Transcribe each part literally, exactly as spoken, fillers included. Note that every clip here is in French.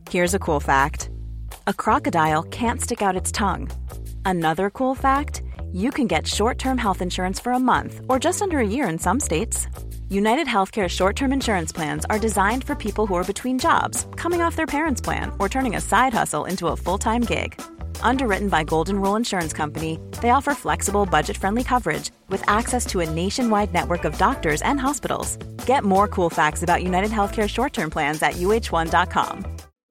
Here's a cool fact. A crocodile can't stick out its tongue. Another cool fact, you can get short-term health insurance for a month or just under a year in some states. United Healthcare short-term insurance plans are designed for people who are between jobs, coming off their parents' plan, or turning a side hustle into a full-time gig. Underwritten by Golden Rule Insurance Company, they offer flexible, budget-friendly coverage with access to a nationwide network of doctors and hospitals. Get more cool facts about United Healthcare short-term plans at U H one dot com.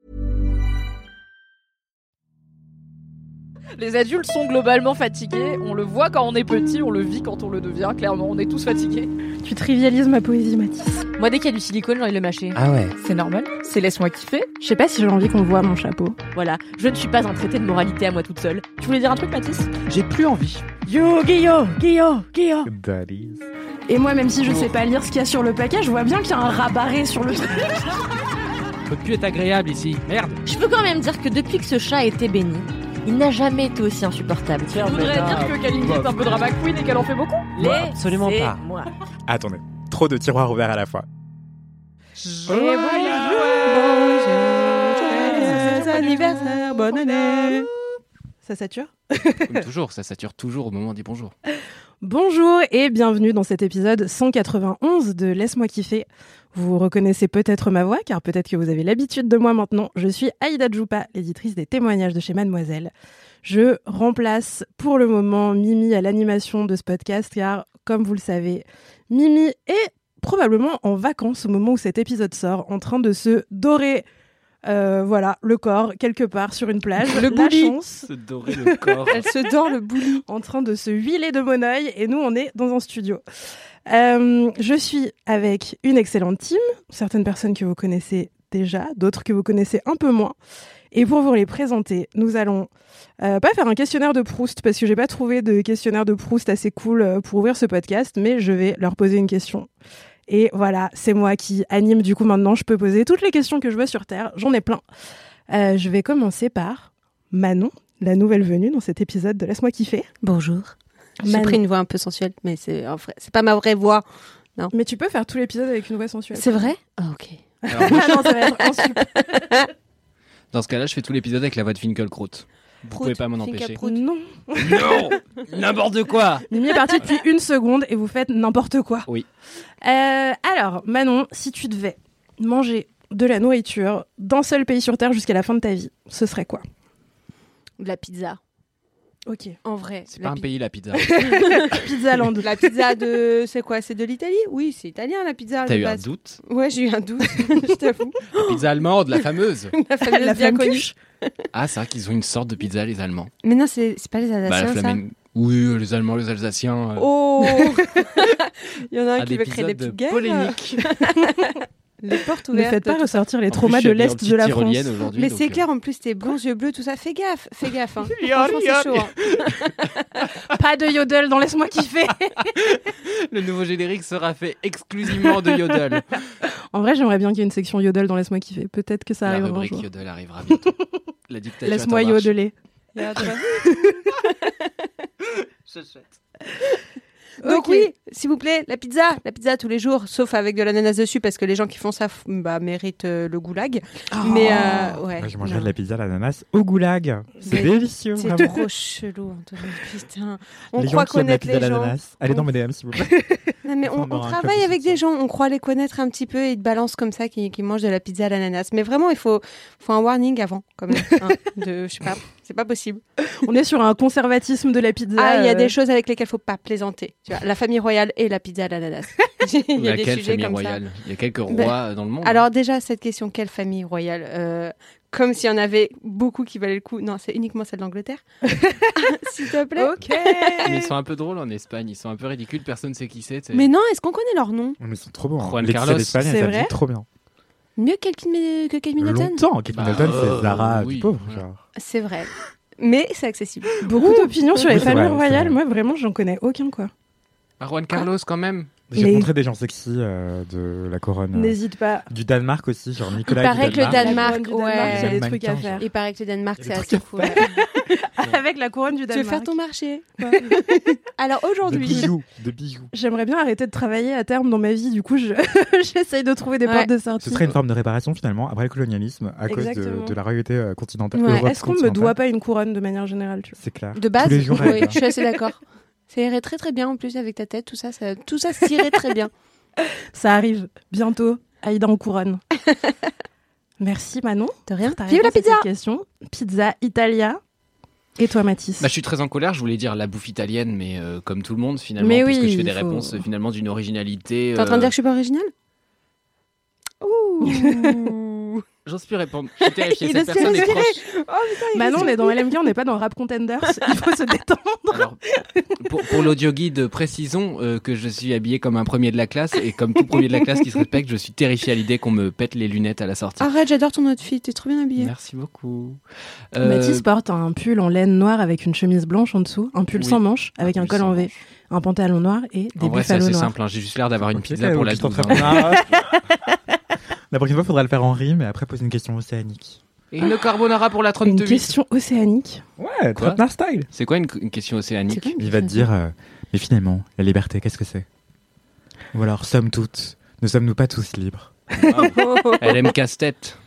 Les adultes sont globalement fatigués, on le voit quand on est petit, on le vit quand on le devient, clairement, on est tous fatigués. Tu trivialises ma poésie, Mathis. Moi, dès qu'il y a du silicone, j'ai envie de le mâcher. Ah ouais. C'est normal, c'est laisse-moi kiffer. Je sais pas si j'ai envie qu'on voit mon chapeau. Voilà, je ne suis pas un traité de moralité à moi toute seule. Tu voulais dire un truc, Mathis ? J'ai plus envie. Yo, Guillaume, Guillaume, Guillaume. Daddies. Et moi, même si je sais pas lire ce qu'il y a sur le paquet, je vois bien qu'il y a un rabarré sur le truc. Peut plus être agréable ici. Merde. Je peux quand même dire que depuis que ce chat a été béni, il n'a jamais été aussi insupportable. Je voudrais dire que Kalindi est un peu drama queen et qu'elle en fait beaucoup. Les absolument c'est pas. Moi. Attendez, trop de tiroirs ouverts à la fois. Et voilà. Anniversaire, bonne année. Ça sature ? Comme toujours, ça sature toujours au moment des bonjours. Bonjour et bienvenue dans cet épisode cent quatre-vingt-onze de Laisse-moi kiffer. Vous reconnaissez peut-être ma voix, car peut-être que vous avez l'habitude de moi maintenant. Je suis Aïda Djoupa, l'éditrice des témoignages de chez Mademoiselle. Je remplace pour le moment Mimi à l'animation de ce podcast, car comme vous le savez, Mimi est probablement en vacances au moment où cet épisode sort, en train de se dorer Euh, voilà, le corps, quelque part sur une plage. Le bouli. Se dorer le corps. Elle se dort le bouli. En train de se huiler de monoeil, et nous, on est dans un studio. Euh, je suis avec une excellente team, certaines personnes que vous connaissez déjà, d'autres que vous connaissez un peu moins. Et pour vous les présenter, nous allons euh, pas faire un questionnaire de Proust, parce que j'ai pas trouvé de questionnaire de Proust assez cool pour ouvrir ce podcast, mais je vais leur poser une question. Et voilà, c'est moi qui anime du coup maintenant. Je peux poser toutes les questions que je veux sur Terre. J'en ai plein. Euh, je vais commencer par Manon, la nouvelle venue dans cet épisode de Laisse-moi kiffer. Bonjour. J'ai Manon. pris une voix un peu sensuelle, mais c'est, en vrai, c'est pas ma vraie voix. Non. Mais tu peux faire tout l'épisode avec une voix sensuelle. C'est vrai ? Ah, ok. Alors, Ah non, ça va être insupportable. dans ce cas-là, je fais tout l'épisode avec la voix de Finkielkraut. Vous Prout, pouvez pas m'en empêcher. Finkielkraut. Non. Non. N'importe quoi. Mimi est partie depuis une seconde et vous faites n'importe quoi. Oui. Euh, alors, Manon, si tu devais manger de la nourriture d'un seul pays sur Terre jusqu'à la fin de ta vie, ce serait quoi ? De la pizza. Ok. En vrai. C'est la pas un pi- pays la pizza. Pizza Land. La pizza de... C'est quoi ? C'est de l'Italie ? Oui, c'est italien la pizza. T'as de eu un base. doute ? Ouais, j'ai eu un doute. Je t'avoue. La pizza allemande, la fameuse. La fameuse La bien connue. flamme-cuche. Ah, c'est vrai qu'ils ont une sorte de pizza, les Allemands. Mais non, c'est, c'est pas les Bah, la Alsaciens, ça. flamen- Oui, les Allemands, les Alsaciens. euh, Oh Il y en a un un qui veut créer des épisode petites guerres. polémique. Les portes Ne ouvertes. faites pas tout ressortir les En plus, traumas je de suis habillé en l'Est petite de la France. tyrolienne aujourd'hui, Mais donc, c'est euh, clair, en plus, tes blonds yeux bleus, tout ça. Fais gaffe, fais gaffe. Hein. Franchement, c'est chaud. Hein. Pas de yodel dans Laisse-moi kiffer. Le nouveau générique sera fait exclusivement de yodel. En vrai, j'aimerais bien qu'il y ait une section yodel dans Laisse-moi kiffer. Peut-être que ça La arrivera un rubrique jour. yodel arrivera bientôt. La dictature Laisse-moi est en marche. yodeler. Donc Ok. oui, s'il vous plaît, la pizza, la pizza tous les jours, sauf avec de l'ananas dessus, parce que les gens qui font ça f- bah, méritent euh, le goulag. Mais euh, ouais. Moi, je mangerais non. de la pizza à l'ananas au goulag. C'est Mais délicieux, C'est vraiment. trop chelou, Anthony. Putain. On les gens croit qui aiment la connaître pizza à les gens. l'ananas, allez On- dans mes D M, s'il vous plaît. Non, mais on, On on aura un travaille club avec de des soutien. gens, on croit les connaître un petit peu et ils te balancent comme ça, qui, qui mangent de la pizza à l'ananas. Mais vraiment, il faut, faut un warning avant, quand même. hein, de, je sais pas, c'est pas possible. On est sur un conservatisme de la pizza. Ah, il y a euh, des choses avec lesquelles il faut pas plaisanter. Tu vois, la famille royale et la pizza à l'ananas. Il y a des Laquelle sujets famille comme royale Il y a quelques rois Ben, dans le monde. Alors déjà, cette question, quelle famille royale Euh, Comme s'il y en avait beaucoup qui valaient le coup. Non, c'est uniquement celle d'Angleterre. S'il te plaît. Ok. Mais ils sont un peu drôles en Espagne. Ils sont un peu ridicules. Personne ne sait qui c'est. tu sais. Mais non, est-ce qu'on connaît leur nom Mais ils sont trop bons. hein. Juan Laetitia Carlos, d'Espagne, c'est ça vrai dit trop bien. Mieux que Kate Mi- que Kate Middleton Longtemps, Kate Bah, Middleton, euh, c'est Zara oui. du pauvre. Ouais. genre. C'est vrai. Mais c'est accessible. Beaucoup d'opinions sur les Oui, c'est familles vrai, c'est royales. vrai. Moi, vraiment, j'en connais aucun, quoi. Ah, Juan Carlos, quand même. J'ai Les- rencontré des gens sexy euh, de la couronne. euh, N'hésite pas. Du Danemark aussi, genre Nicolas paraît du que le Danemark. Danemark, La couronne du Danemark, ouais. j'ai des Les trucs à mannequins, faire. Il paraît que le Danemark, Il y c'est a des assez trucs fou. à ouais. Avec la couronne du Tu Danemark. veux faire ton marché quoi. Alors De aujourd'hui, bijoux, de bijoux. J'aimerais bien arrêter de travailler à terme dans ma vie. Du coup, je... j'essaye de trouver des Ouais. portes de sortie. Ce serait une forme de réparation finalement après le colonialisme à cause de, Exactement. de la royauté euh, continentale. Ouais. Europe Est-ce qu'on me continentale. doit pas une couronne de manière générale, tu vois? C'est clair. de base, Tous les jours, oui, elle, je suis assez d'accord. Ça irait très très bien en plus avec ta tête, tout ça, ça tout ça s'irait très bien. Ça arrive bientôt. Aïda en couronne. Merci Manon. De rien. Ta Vive la réponse à pizza. cette question. Pizza Italia. Et toi Mathis? Bah, je suis très en colère, je voulais dire la bouffe italienne, mais euh, comme tout le monde finalement, Mais puisque oui, je fais il des faut- réponses euh, finalement d'une originalité. T'es en train de euh, dire que je suis pas originale? Ouh. J'ose plus répondre. Je suis terrifié, Il cette ose personne est plus proche. Manon, on est dans L M K, on n'est pas dans Rap Contenders. Il faut se détendre. Alors, pour, pour l'audio guide, précisons euh, que je suis habillé comme un premier de la classe et comme tout premier de la classe qui se respecte, je suis terrifié à l'idée qu'on me pète les lunettes à la sortie. Arrête, j'adore ton outfit, t'es trop bien habillée. Merci beaucoup. Euh, Mathis porte un pull en laine noire avec une chemise blanche en dessous, un pull Oui. sans manches avec un, pull col sans en V, manches. un pantalon noir et des En vrai, c'est buffalos assez noirs. simple. hein. J'ai juste l'air d'avoir une Ok, pizza pour la donc, douze. je suis en train de- La prochaine fois, il faudra le faire en rime et après poser une question océanique. Et une carbonara pour la Une trente-huit. question océanique. Ouais, Quoi Trotner style. C'est quoi une, une question océanique C'est quoi Il va te dire, euh, mais finalement, la liberté, qu'est-ce que c'est? Ou alors, sommes toutes, ne sommes-nous pas tous libres? Wow. Elle aime casse-tête.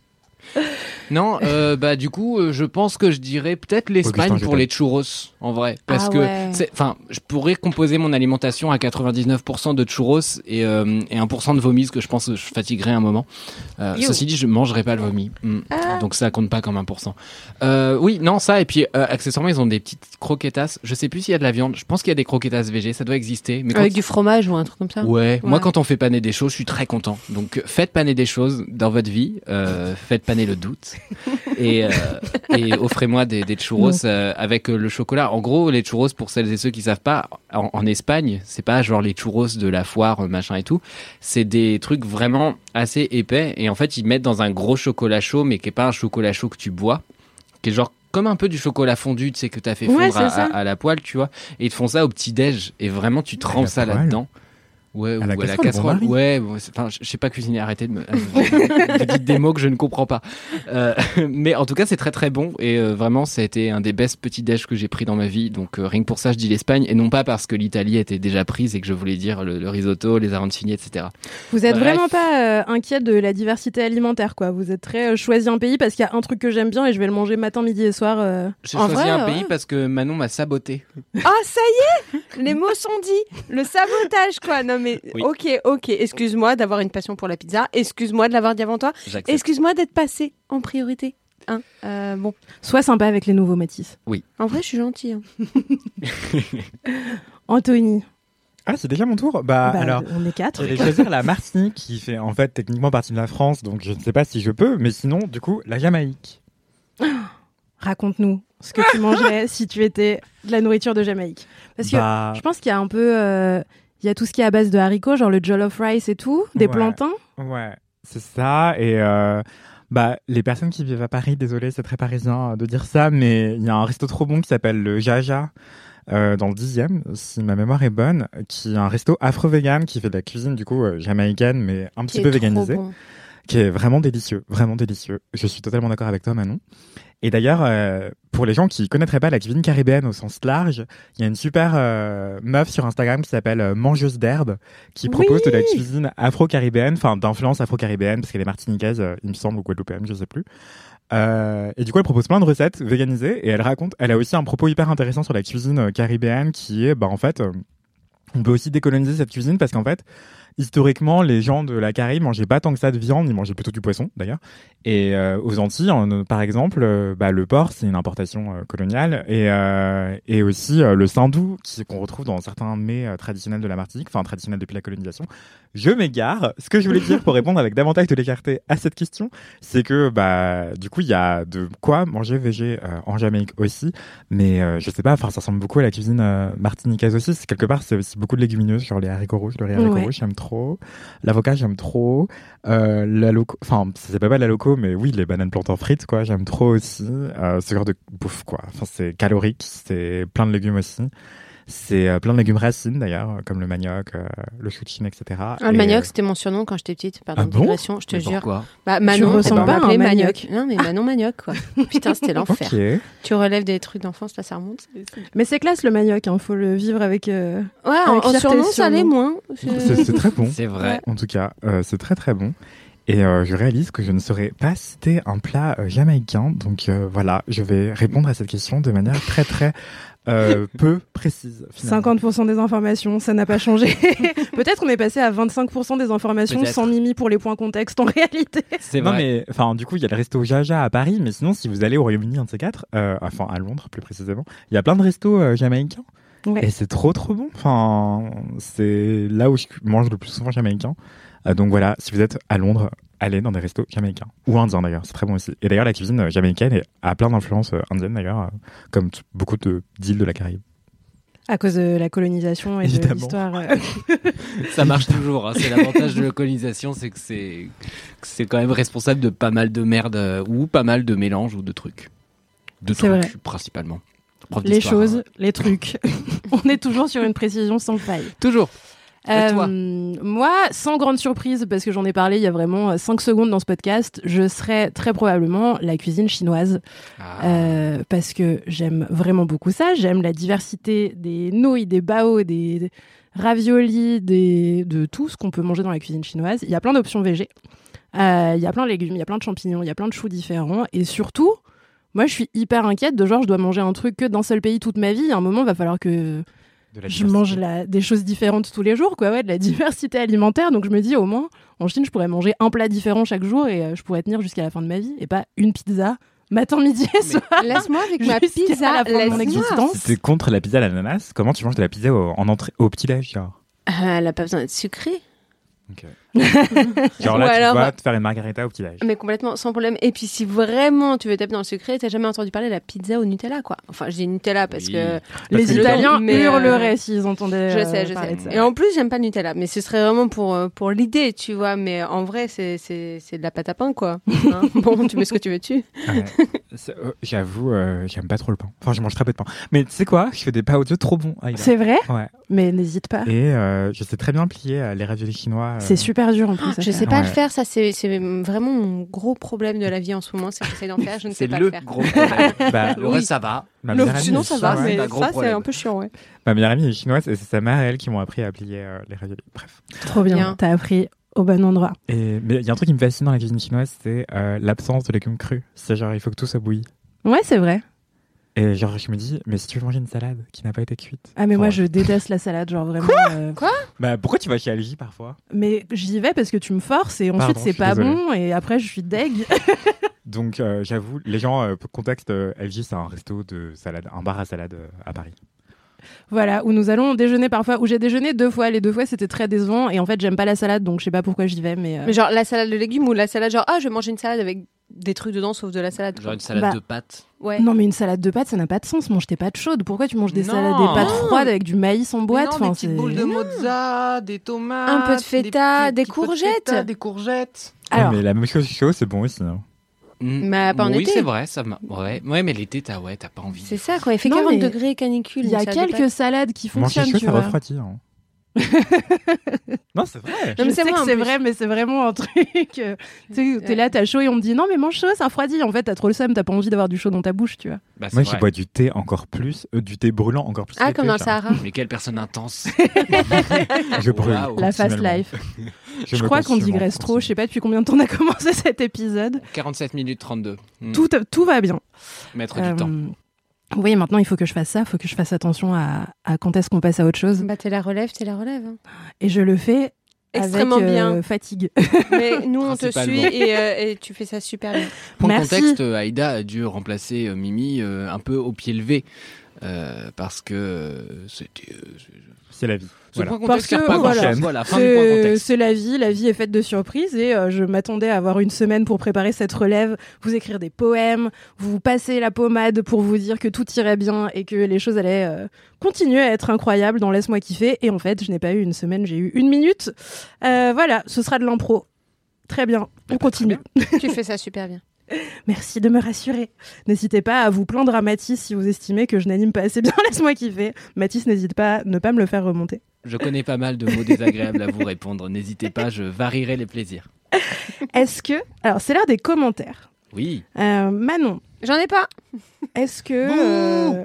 Non, euh, bah du coup, euh, je pense que je dirais peut-être l'Espagne Augustin, pour je les churros, en vrai, parce Ah que ouais. c'est, enfin, je pourrais composer mon alimentation à quatre-vingt-dix-neuf pour cent de churros et, euh, et un pour cent de vomi, ce que je pense que je fatiguerais un moment. Euh, Yo. ceci dit, je mangerai pas le vomi, Mm. Ah. donc ça compte pas comme un pour cent. Euh, oui, non, ça et puis euh, accessoirement, ils ont des petites croquetas. Je sais plus s'il y a de la viande. Je pense qu'il y a des croquetas végé, ça doit exister. Mais quand Avec du fromage ou un truc comme ça. Ouais, moi Ouais. quand on fait paner des choses, je suis très content. Donc faites paner des choses dans votre vie, euh, faites paner le doute et, euh, et offrez-moi des, des churros euh, avec euh, le chocolat. En gros, les churros, pour celles et ceux qui savent pas, en, en Espagne, c'est pas genre les churros de la foire, euh, machin et tout. C'est des trucs vraiment assez épais et en fait ils mettent dans un gros chocolat chaud, mais qui est pas un chocolat chaud que tu bois, qui est genre comme un peu du chocolat fondu, tu sais, que t'as fait Ouais, fondre à, c'est ça. à- à la poêle, tu vois. Et ils te font ça au petit-déj et vraiment tu trempes la ça poêle. là-dedans. Ouais, À ou la à la casserole, casserole. bon mari. Ouais, bon, c'est- enfin, je je sais pas cuisiner, arrêtez de me. Vous dites des mots que je ne comprends pas. Euh, mais en tout cas, c'est très très bon et euh, vraiment, ça a été un des best petits déj que j'ai pris dans ma vie. Donc euh, rien que pour ça, je dis l'Espagne et non pas parce que l'Italie était déjà prise et que je voulais dire le, le risotto, les arancini, et cetera. Vous êtes Bref. vraiment pas euh, inquiet de la diversité alimentaire, quoi. Vous êtes très euh, choisi un pays parce qu'il y a un truc que j'aime bien et je vais le manger matin, midi et soir. euh. J'ai En choisi vrai, un ouais. pays parce que Manon m'a saboté. Ah, ça y est, les mots sont dits. Le sabotage, quoi. Non, mais Oui. ok, ok. Excuse-moi d'avoir une passion pour la pizza. Excuse-moi de l'avoir dit avant toi. J'accepte. Excuse-moi d'être passé en priorité. Hein Euh, bon, Sois sympa avec les nouveaux Mathis. en vrai, je suis gentille. hein. Anthony. Ah, c'est déjà mon tour? Bah, Bah, alors. on est quatre. J'allais choisir la Martinique, qui fait en fait techniquement partie de la France, donc je ne sais pas si je peux, mais sinon, du coup, la Jamaïque. Raconte-nous ce que tu mangerais si tu étais de la nourriture de Jamaïque. Parce que Bah, je pense qu'il y a un peu... euh, il y a tout ce qui est à base de haricots, genre le jollof rice et tout, des Ouais. plantains. ouais, c'est ça. Et euh, bah, les personnes qui vivent à Paris, désolé, c'est très parisien euh, de dire ça, mais il y a un resto trop bon qui s'appelle le Jaja. Euh, dans le dixième, si ma mémoire est bonne, qui est un resto afro-vegan qui fait de la cuisine du coup euh, jamaïcaine, mais un Qui petit est peu trop véganisée. bon. Qui est vraiment délicieux, vraiment délicieux. Je suis totalement d'accord avec toi, Manon. Et d'ailleurs, euh, pour les gens qui connaîtraient pas la cuisine caribéenne au sens large, il y a une super euh, meuf sur Instagram qui s'appelle euh, Mangeuse d'herbe, qui propose Oui. de la cuisine afro-caribéenne, enfin d'influence afro-caribéenne, parce qu'elle est martiniquaise, euh, il me semble, ou guadeloupéenne, je sais plus. Euh, et du coup, elle propose plein de recettes véganisées, et elle raconte, elle a aussi un propos hyper intéressant sur la cuisine euh, caribéenne, qui est, bah en fait, euh, on peut aussi décoloniser cette cuisine, parce qu'en fait, historiquement, les gens de la Caraïbe mangeaient pas tant que ça de viande, ils mangeaient plutôt du poisson d'ailleurs. Et euh, aux Antilles, en- par exemple, euh, bah, le porc, c'est une importation euh, coloniale, et, euh, et aussi euh, le sindou, qui qu'on retrouve dans certains mets euh, traditionnels de la Martinique, enfin traditionnels depuis la colonisation. Je m'égare. Ce que je voulais dire pour répondre avec davantage de légèreté à cette question, c'est que bah du coup il y a de quoi manger végé euh, en Jamaïque aussi, mais euh, je sais pas, enfin ça ressemble beaucoup à la cuisine euh, martiniquaise aussi. C'est, quelque part, c'est aussi beaucoup de légumineuses, genre les haricots rouges, le riz haricot Ouais. rouge, j'aime trop. L'avocat, j'aime trop. Euh, la loco, enfin ça s'appelle pas de la loco, mais oui, les bananes plantains frites, quoi, j'aime trop aussi. Euh, ce genre de bouffe, quoi. Enfin c'est calorique, c'est plein de légumes aussi. C'est euh, plein de légumes racines d'ailleurs, euh, comme le manioc, euh, le chouchin, et cetera. Ah, le Et, manioc, euh, c'était mon surnom quand j'étais petite. Pardon, Ah bon digression, je te Mais jure. pourquoi? Bah, Manon, ressembles on pas à un m'appelait manioc. manioc. Non, mais Manon Manioc, quoi. Putain, c'était l'enfer. Ok. Tu relèves des trucs d'enfance, là, ça remonte. Mais c'est classe le manioc, hein, faut le vivre avec. euh, Ouais, en, Avec en fierté, surnom, ça surnom. allait moins. Je- C'est c'est très bon. C'est vrai. En tout cas, euh, c'est très très bon. Et euh, je réalise que je ne saurais pas citer un plat euh, jamaïcain. Donc euh, voilà, je vais répondre à cette question de manière très très euh, peu précise. finalement. cinquante pour cent des informations, ça n'a pas changé. Peut-être qu'on est passé à vingt-cinq pour cent des informations Peut-être. sans Mimi pour les points contexte en réalité. C'est Non vrai. mais enfin du coup il y a le resto Jaja à Paris, mais sinon si vous allez au Royaume-Uni un de ces quatre, euh, enfin à Londres plus précisément, il y a plein de restos euh, jamaïcains Ouais. et c'est trop trop bon. Enfin c'est là où je mange le plus souvent jamaïcain. Euh, donc voilà, si vous êtes à Londres, allez dans des restos jamaïcains ou indiens d'ailleurs, c'est très bon aussi. Et d'ailleurs la cuisine euh, jamaïcaine est- a plein d'influences euh, indiennes d'ailleurs, euh, comme t- beaucoup de d'îles de la Caraïbe. À cause de la colonisation et Évidemment. de l'histoire. euh, Ça marche toujours. Hein. C'est l'avantage de la colonisation, c'est que c'est que c'est quand même responsable de pas mal de merde euh, ou pas mal de mélanges ou de trucs. De C'est trucs vrai. principalement. Prof les d'histoire, choses, hein. les trucs. On est toujours sur une précision sans faille. Toujours. Et toi Euh, moi, sans grande surprise, parce que j'en ai parlé il y a vraiment cinq secondes dans ce podcast, je serais très probablement la cuisine chinoise. Ah. Euh, parce que j'aime vraiment beaucoup ça. J'aime la diversité des nouilles, des bao, des, des raviolis, des, de tout ce qu'on peut manger dans la cuisine chinoise. Il y a plein d'options végé. Euh, Il y a plein de légumes, il y a plein de champignons, il y a plein de choux différents. Et surtout, moi, je suis hyper inquiète de genre, je dois manger un truc que d'un seul pays toute ma vie. À un moment, il va falloir que De la je diversité. mange la- des choses différentes tous les jours, quoi, ouais, de la diversité alimentaire. Donc je me dis, au moins, en Chine, je pourrais manger un plat différent chaque jour et euh, je pourrais tenir jusqu'à la fin de ma vie et pas une pizza matin, midi et soir. Laisse-moi avec ma Jusqu'à pizza. la fin de mon laisse-moi. existence. Si t'es contre la pizza à l'ananas, comment tu manges de la pizza au, en entrée, au petit-déj genre Ah, elle a pas besoin d'être sucrée. Genre Ou là, tu alors- vas te faire une margarita au petit-déj. Mais complètement, sans problème. Et puis, si vraiment tu veux taper dans le secret, t'as jamais entendu parler de la pizza au Nutella, quoi. Enfin, je dis Nutella parce Oui. que. Les Parce que- Italiens mais, euh, hurleraient s'ils entendaient Je euh, sais, je parler sais. de ça. Et en plus, j'aime pas le Nutella. Mais ce serait vraiment pour, euh, pour l'idée, tu vois. Mais en vrai, c'est, c'est, c'est de la pâte à pain, quoi. Hein bon, tu mets ce que tu veux dessus. Ouais. C'est- euh, J'avoue, euh, j'aime pas trop le pain. Enfin, je mange très peu de pain. Mais tu sais quoi, je fais des pâtes aux œufs trop bons. Aïda. C'est vrai, Ouais. mais n'hésite pas. Et euh, je sais très bien plier euh, les raviolis chinois. euh, C'est super dur en plus. à Je faire. sais pas Ouais. le faire, ça, c'est, c'est vraiment mon gros problème de la vie en ce moment. C'est que j'essaie d'en faire, je ne C'est sais pas le le faire. gros problème. Bah, Le reste, ça va. ma Le- meilleure amie sinon, est ça va, chinoise. mais c'est un gros ça, c'est problème. un peu chiant, ouais. Ma meilleure amie est chinoise et c'est sa mère et elle qui m'ont appris à plier euh, les raviolis. Bref. Trop bien, Bien. t'as appris au bon endroit. Et, mais il y a un truc qui me fascine dans la cuisine chinoise, c'est euh, l'absence de légumes crus. C'est genre, il faut que tout soit bouilli. Ouais, c'est vrai. Et genre, je me dis, mais si tu veux manger une salade qui n'a pas été cuite. Ah mais moi enfin, je déteste la salade, genre vraiment. euh, Bah, pourquoi tu vas chez Algie parfois Mais j'y vais parce que tu me forces et ensuite Pardon, c'est je suis pas désolé. bon et après je suis deg. Donc, euh, j'avoue, les gens, euh, pour contexte, euh, L G, c'est un resto de salade, un bar à salade euh, à Paris. Voilà, où nous allons déjeuner parfois, où j'ai déjeuné deux fois, les deux fois c'était très décevant et en fait j'aime pas la salade donc je sais pas pourquoi j'y vais mais, euh, Mais genre la salade de légumes ou la salade genre ah je vais manger une salade avec des trucs dedans sauf de la salade. Genre une salade Bah. de pâtes. Ouais. non mais une salade de pâtes ça n'a pas de sens, mange tes pâtes chaudes, pourquoi tu manges des Non. salades des pâtes Non. froides avec du maïs en boîte, enfin, c'est- mozza, des tomates, Un peu de feta, des courgettes. des courgettes. Alors, Ouais, mais la même chose chaud, c'est bon aussi. Hein. Mais pas en oui, été. c'est vrai, ça m'a. Ouais, ouais, mais l'été, t'as ouais, t'as pas envie. C'est ça quand il fait Non, quarante mais degrés canicule. il y a une salade de quelques pâtes. salades qui Manger fonctionnent, chaud, tu ça vois. refroidit. Hein. Non, c'est vrai. Non, Je mais c'est sais vrai, que en c'est plus. vrai, mais c'est vraiment un truc. euh, tu sais, t'es là, t'as chaud et on me dit non, mais mange chaud, ça refroidit. En fait, t'as trop le seum, t'as pas envie d'avoir du chaud dans ta bouche, tu vois. Bah, c'est Moi, vrai. je bois du thé encore plus, euh, du thé brûlant encore plus. Ah l'été, comme dans le genre. Sahara. Mais quelle personne intense. Je brûle. Waouh. La fast continuellement. life. Je, Je me crois qu'on consume en digresse trop. continu. Je sais pas depuis combien de temps on a commencé cet épisode. quarante-sept minutes trente-deux. Hmm. Tout, tout va bien. Mettre Euh, du temps. Oui, maintenant il faut que je fasse ça, il faut que je fasse attention à, à quand est-ce qu'on passe à autre chose. Bah t'es la relève, t'es la relève. hein. Et je le fais Extrêmement avec, euh, bien. fatigue. Mais nous on te Principalement. suit et, euh, et tu fais ça super bien. Pour le Merci. contexte, euh, Aïda a dû remplacer euh, Mimi euh, un peu au pied levé. euh, parce que euh, c'était. euh, C'est la vie. ce Voilà. point contexte Parce sert que, pas à voilà. grand-chose. Voilà, fin du point C'est contexte. c'est la vie, la vie est faite de surprises et euh, je m'attendais à avoir une semaine pour préparer cette relève, vous écrire des poèmes, vous passer la pommade pour vous dire que tout irait bien et que les choses allaient euh, continuer à être incroyables dans Laisse-moi kiffer. Et en fait, je n'ai pas eu une semaine, j'ai eu une minute. Euh, voilà, ce sera de l'impro. Très bien, on bah, très continue. Tu fais ça super bien. Merci de me rassurer. N'hésitez pas à vous plaindre à Mathis si vous estimez que je n'anime pas assez bien. Laisse-moi kiffer. Mathis, n'hésite pas à ne pas me le faire remonter. Je connais pas mal de mots désagréables à vous répondre. N'hésitez pas, je varierai les plaisirs. Est-ce que... Alors, c'est l'heure des commentaires. Oui. Euh, Manon, J'en ai pas. est-ce que... euh,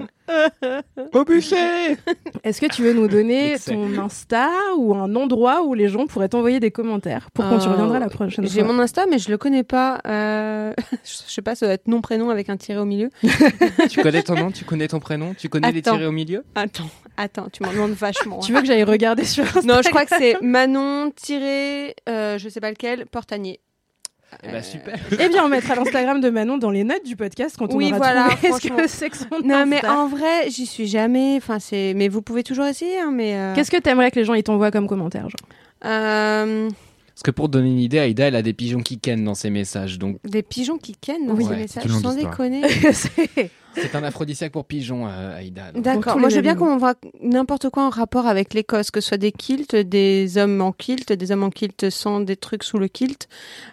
Au bûcher. Est-ce que tu veux nous donner Excès. ton Insta ou un endroit où les gens pourraient t'envoyer des commentaires pour qu'on Euh, tu reviendra la prochaine J'ai fois. mon Insta, mais je le connais pas. Euh... je sais pas, ça doit être nom prénom avec un tiret au milieu. Tu connais ton nom, tu connais ton prénom, tu connais les Attends. tirés au milieu. Attends, attends, tu m'en demandes vachement. Tu veux que j'aille regarder sur Instagram? Non, je crois que c'est Manon tiré, euh, je sais pas lequel, Portanier. Eh bah super. Eh bien, on mettra l'Instagram de Manon dans les notes du podcast quand on Oui, aura voilà, trouvé ce franchement. que c'est que son Non, mais Insta. en vrai, j'y suis jamais. Enfin, c'est. Mais vous pouvez toujours essayer, hein, mais. euh, Qu'est-ce que t'aimerais que les gens ils t'envoient comme commentaire, genre? euh, Parce que pour te donner une idée, Aïda, elle a des pigeons qui kennent dans ses messages. Donc Des pigeons qui kennent dans Oui. ces Ouais, messages, c'est une longue sans histoire. déconner. C'est- c'est un aphrodisiaque pour pigeons, euh, Aïda. Donc, Pour D'accord. tous Moi, les je veux bien animaux. qu'on m'envoie n'importe quoi en rapport avec l'Écosse, que ce soit des kilts, des hommes en kilt, des hommes en kilt sans des trucs sous le kilt.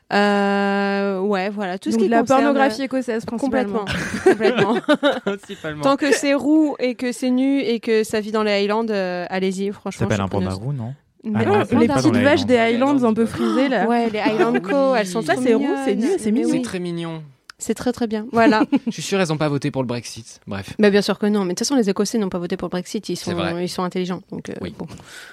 Euh, ouais, voilà, tout ce Donc qui de la concerne- pornographie écossaise, principalement. Complètement, complètement. principalement. Tant que c'est roux et que c'est nu et que ça vit dans les Highlands, euh, allez-y, Ça franchement. s'appelle je un suis preneuse. pandarou, non Mais Ah Non, non, non, c'est les pas petites dans les vaches des Highlands. Highlands un peu frisées, là. Ouais, les Highland Co, elles sont Ça, trop c'est roux, c'est mignonnes. nu, c'est Mais mignon. C'est oui, très mignon. c'est très très bien. Voilà. Je suis sûr, elles n'ont pas voté pour le Brexit. Bref. Bah, bien sûr que non, mais de toute façon, les Écossais n'ont pas voté pour le Brexit, ils C'est sont, vrai. ils sont intelligents. Donc, euh, Oui. bon.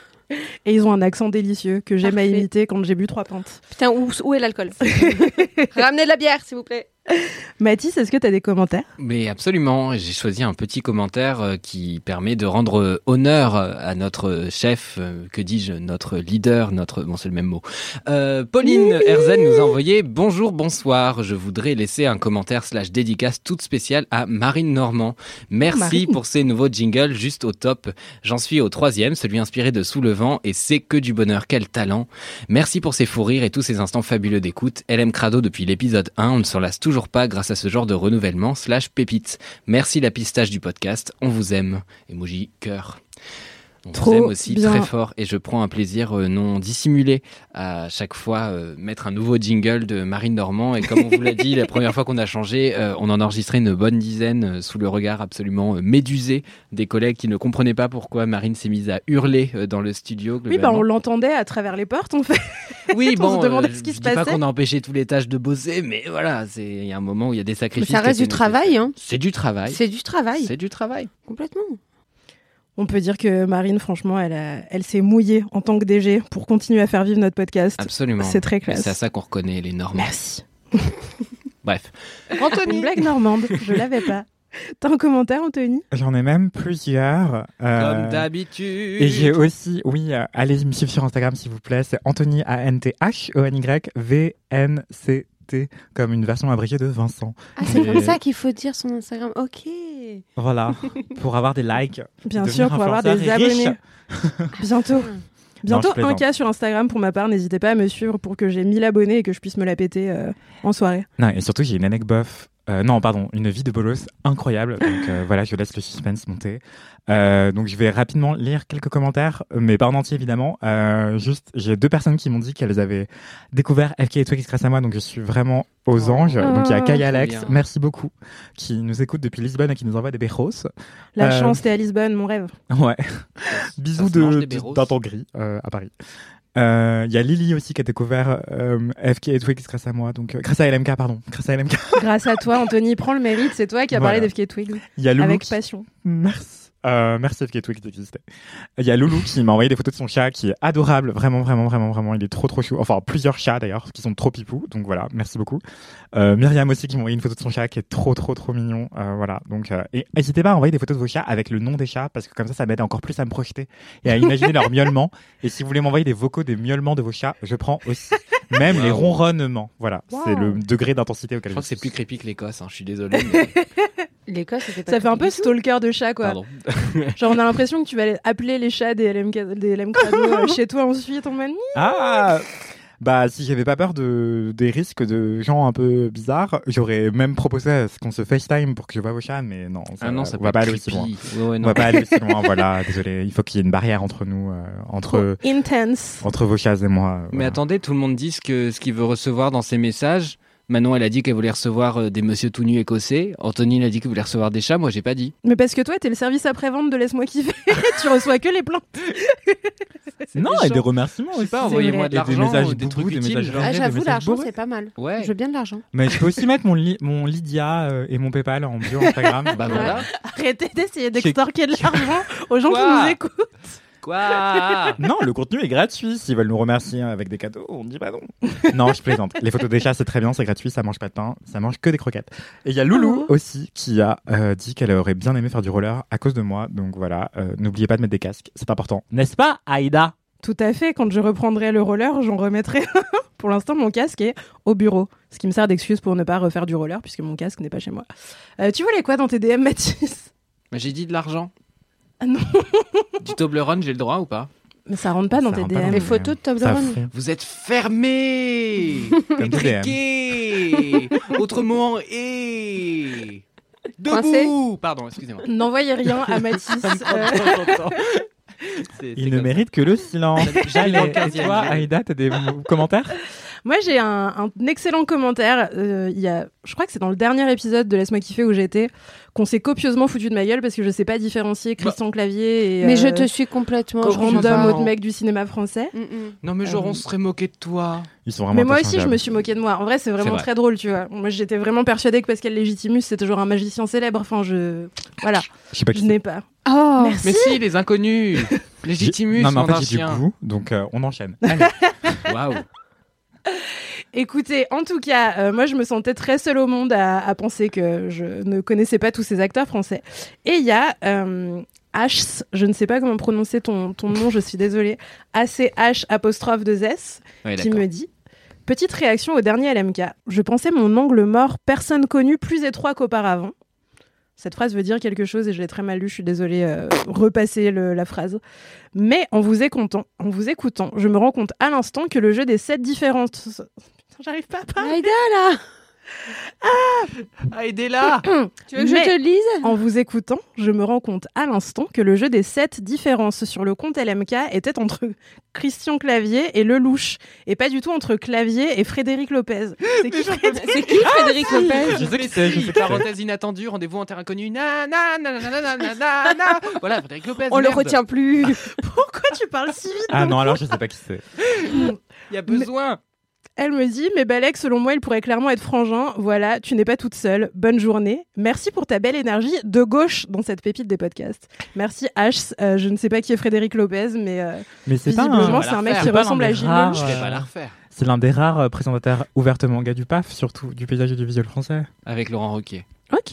Et ils ont un accent délicieux que j'aime à Parfait. imiter quand j'ai bu trois pintes. Putain, où, où est l'alcool Ramenez de la bière, s'il vous plaît. Mathis, est-ce que t'as des commentaires? Mais absolument, j'ai choisi un petit commentaire euh, qui permet de rendre euh, honneur euh, à notre chef, euh, que dis-je, notre leader, notre... Bon, c'est le même mot. Euh, Pauline Herzen nous a envoyé « Bonjour, bonsoir, je voudrais laisser un commentaire slash dédicace toute spéciale à Marine Normand. Merci Marine. pour ces nouveaux jingles, juste au top. J'en suis au troisième, celui inspiré de Sous le vent, et c'est que du bonheur, quel talent. Merci pour ces fous rires et tous ces instants fabuleux d'écoute. L M Crado depuis l'épisode un, on ne s'en lasse toujours pas grâce à ce genre de renouvellement slash pépite. Merci la pistache du podcast, on vous aime. Emoji cœur. On Trop vous aime aussi bien. très fort et je prends un plaisir euh, non dissimulé à chaque fois euh, mettre un nouveau jingle de Marine Normand. Et comme on vous l'a dit, la première fois qu'on a changé, euh, on en a enregistré une bonne dizaine euh, sous le regard absolument euh, médusé des collègues qui ne comprenaient pas pourquoi Marine s'est mise à hurler euh, dans le studio. Oui, bah globalement. on l'entendait à travers les portes, en fait. Oui, On bon, se demandait euh, ce qui je se dis pas passait. qu'on a empêché tous les tâches de bosser, mais voilà, c'est il y a un moment où il y a des Mais sacrifices. ça qui reste du étaient travail, nécessaires. hein. C'est du travail. C'est du travail. C'est du travail. Complètement. On peut dire que Marine, franchement, elle, a- elle s'est mouillée en tant que D G pour continuer à faire vivre notre podcast. Absolument. C'est très Mais classe. C'est à ça qu'on reconnaît les Normands. Merci. Bref. Une blague normande, je l'avais pas. T'as un commentaire, Anthony? J'en ai même plusieurs. euh, Comme d'habitude. Et j'ai aussi, oui, euh, allez me suivre sur Instagram s'il vous plaît, c'est Anthony A N T H O N Y V N C T, comme une version abrégée de Vincent. Ah, c'est Et- comme ça qu'il faut dire son Instagram. Ok. Voilà, pour avoir des likes. Bien devenir sûr, pour avoir des influenceur et riche. abonnés. Bientôt. Bientôt je plaisante. un K sur Instagram pour ma part. N'hésitez pas à me suivre pour que j'ai mille abonnés et que je puisse me la péter euh, en soirée. Non, et surtout, j'ai une anecdote. Euh, non, pardon, une vie de bolos incroyable. Donc euh, voilà, je laisse le suspense monter. Euh, donc je vais rapidement lire quelques commentaires, mais pas en entier évidemment. Euh, juste, j'ai deux personnes qui m'ont dit qu'elles avaient découvert F K et Twix grâce à moi, donc je suis vraiment aux Oh. anges. Donc il y a Kai Oh, Alex, bien. merci beaucoup, qui nous écoute depuis Lisbonne et qui nous envoie des béros. La Euh, chance, t'es à Lisbonne, mon rêve. Ouais, Ça bisous se mange de des de- béros. d'un temps gris euh, à Paris. Euh, Il y a Lily aussi qui a découvert euh, F K et Twix grâce à moi, donc euh, grâce à L M K, pardon, grâce à L M K. Grâce à toi, Anthony, prends le mérite. C'est toi qui as Voilà. parlé d'F K Twigs Il y a Loulou avec qui- passion. Merci. Euh, merci F K Twix d'exister. Il y a Loulou qui m'a envoyé des photos de son chat qui est adorable, vraiment, vraiment, vraiment, vraiment. Il est trop, trop chou. Enfin, plusieurs chats d'ailleurs qui sont trop pipous. Donc voilà, merci beaucoup. Euh, Myriam aussi qui m'a envoyé une photo de son chat qui est trop, trop, trop mignon. Euh, voilà. Donc, euh, et n'hésitez pas à envoyer des photos de vos chats avec le nom des chats parce que comme ça, ça m'aide encore plus à me projeter et à imaginer leurs miaulements. Et si vous voulez m'envoyer des vocaux des miaulements de vos chats, je prends aussi. Même Wow. les ronronnements. Voilà. Wow. C'est le degré d'intensité auquel Je crois que suis. c'est plus creepy que l'Écosse, hein, je suis désolé. mais- L'Écosse, c'était pas Ça fait un peu du tout. stalker de chat, quoi. Pardon. Genre, on a l'impression que tu vas aller appeler les chats des L M K des L M Crado euh, chez toi ensuite. On m'a dit. Ah bah si j'avais pas peur de des risques de gens un peu bizarres, j'aurais même proposé à ce qu'on se FaceTime pour que je voie vos chats, mais non, ça, Ah non, ça on peut va être pas aller aussi creepy. loin. Ouais, ouais, On non. va pas aller aussi loin, voilà, désolé, il faut qu'il y ait une barrière entre nous, euh, entre Intense. entre vos chats et moi. euh, Mais voilà. attendez, tout le monde dit ce que ce qu'il veut recevoir dans ses messages. Manon, elle a dit qu'elle voulait recevoir euh, des monsieur tout nus écossais. Anthony, il a dit qu'il voulait recevoir des chats. Moi, j'ai pas dit. Mais parce que toi, t'es le service après-vente de Laisse-moi kiffer. Tu reçois que les plaintes. Non, méchant. et des remerciements Je sais aussi. pas, envoyez-moi de Et des l'argent, messages ou des boubous, trucs des utiles. messages genre. genre. Ah, des j'avoue, messages l'argent, bourrés. c'est pas mal. Ouais. Je veux bien de l'argent. Mais je peux aussi mettre mon, li- mon Lydia euh, et mon PayPal en bio Instagram. Bah voilà. Arrêtez d'essayer d'extorquer de l'argent aux gens qui Quoi nous écoutent. Quoi? Non, le contenu est gratuit. S'ils veulent nous remercier avec des cadeaux, on ne dit pas non. Non, je plaisante. Les photos des chats, c'est très bien, c'est gratuit, ça mange pas de pain, ça mange que des croquettes. Et il y a Loulou Oh. aussi qui a euh, dit qu'elle aurait bien aimé faire du roller à cause de moi. Donc voilà, euh, n'oubliez pas de mettre des casques, c'est important. N'est-ce pas, Aïda? Tout à fait. Quand je reprendrai le roller, j'en remettrai. Pour l'instant, mon casque est au bureau. Ce qui me sert d'excuse pour ne pas refaire du roller puisque mon casque n'est pas chez moi. Euh, tu voulais quoi dans tes D M, Mathis? Mais j'ai dit de l'argent. Ah non. Du Toblerone, j'ai le droit ou pas? Mais ça rentre pas dans Ça tes rentre pas D M. dans Les Mais, photos de Ça Toblerone. fond. Vous êtes fermés. Comme des D M. Étriqués. Autrement, et... Coincé. Debout. Pardon, excusez-moi. N'envoyez rien à Mathis. Euh, C'est- Il c'est ne comme mérite que le silence. J'allais dans le Et quinzième. toi, Aïda, t'as des mo- commentaires? Moi, j'ai un, un excellent commentaire. Euh, il y a, je crois que c'est dans le dernier épisode de Laisse-moi kiffer où j'étais, qu'on s'est copieusement foutu de ma gueule parce que je sais pas différencier Christian Clavier et Mais je euh, te suis complètement. je comprends random pas. autre mec du cinéma français. Mm, mm. Non mais genre on se serait moqué de toi. Ils sont vraiment Mais moi aussi, je interchangeables. me suis moquée de moi. En vrai, c'est vraiment C'est vrai. très drôle, tu vois. Moi, j'étais vraiment persuadée que Pascal Légitimus, c'était genre un magicien célèbre. Enfin, je. Voilà, Je sais pas qui je c'est. n'ai pas. Oh, Merci. Mais si, les inconnus. Légitimus, Non, mais en fait, mandat j'ai du chien. goût, donc euh, on enchaîne. Allez. Waouh. Écoutez, en tout cas, euh, moi, je me sentais très seule au monde à, à penser que je ne connaissais pas tous ces acteurs français. Et il y a euh, H, je ne sais pas comment prononcer ton, ton nom, je suis désolée, A C H apostrophe deux S, Ouais, qui d'accord. me dit « Petite réaction au dernier L M K. Je pensais mon angle mort, personne connue, plus étroit qu'auparavant. » Cette phrase veut dire quelque chose et je l'ai très mal lu, je suis désolée, euh, repasser le- la phrase. Mais en vous écoutant, en vous écoutant, je me rends compte à l'instant que le jeu des sept différentes... Putain, j'arrive pas à parler. Aïda, là. Ah, aidez-la. Tu veux que Mais- je te lise? En vous écoutant, je me rends compte à l'instant que le jeu des sept différences sur le compte L M K était entre Christian Clavier et Lelouch, et pas du tout entre Clavier et Frédéric Lopez. C'est qui Frédéric C'est qui Frédéric Lopez? Je sais qui c'est, je sais qui c'est. Parenthèse inattendue, rendez-vous en terre inconnue. Na na na na na na na na na. Voilà, Frédéric Lopez. On le merde. retient plus. Pourquoi tu parles si vite Ah donc non, alors je sais pas qui c'est. Il y a besoin. Elle me dit, mais Balek, selon moi, il pourrait clairement être frangin. Voilà, tu n'es pas toute seule. Bonne journée. Merci pour ta belle énergie de gauche dans cette pépite des podcasts. Merci H. Euh, je ne sais pas qui est Frédéric Lopez, mais euh, Mais c'est pas visiblement, un... c'est un mec refaire. qui C'est pas ressemble l'un à des Gilles rares, Lelouch. Je vais euh, pas la refaire. C'est l'un des rares euh, présentateurs ouvertement gars du P A F, surtout du paysage audiovisuel français. Avec Laurent Ruquier. Ok.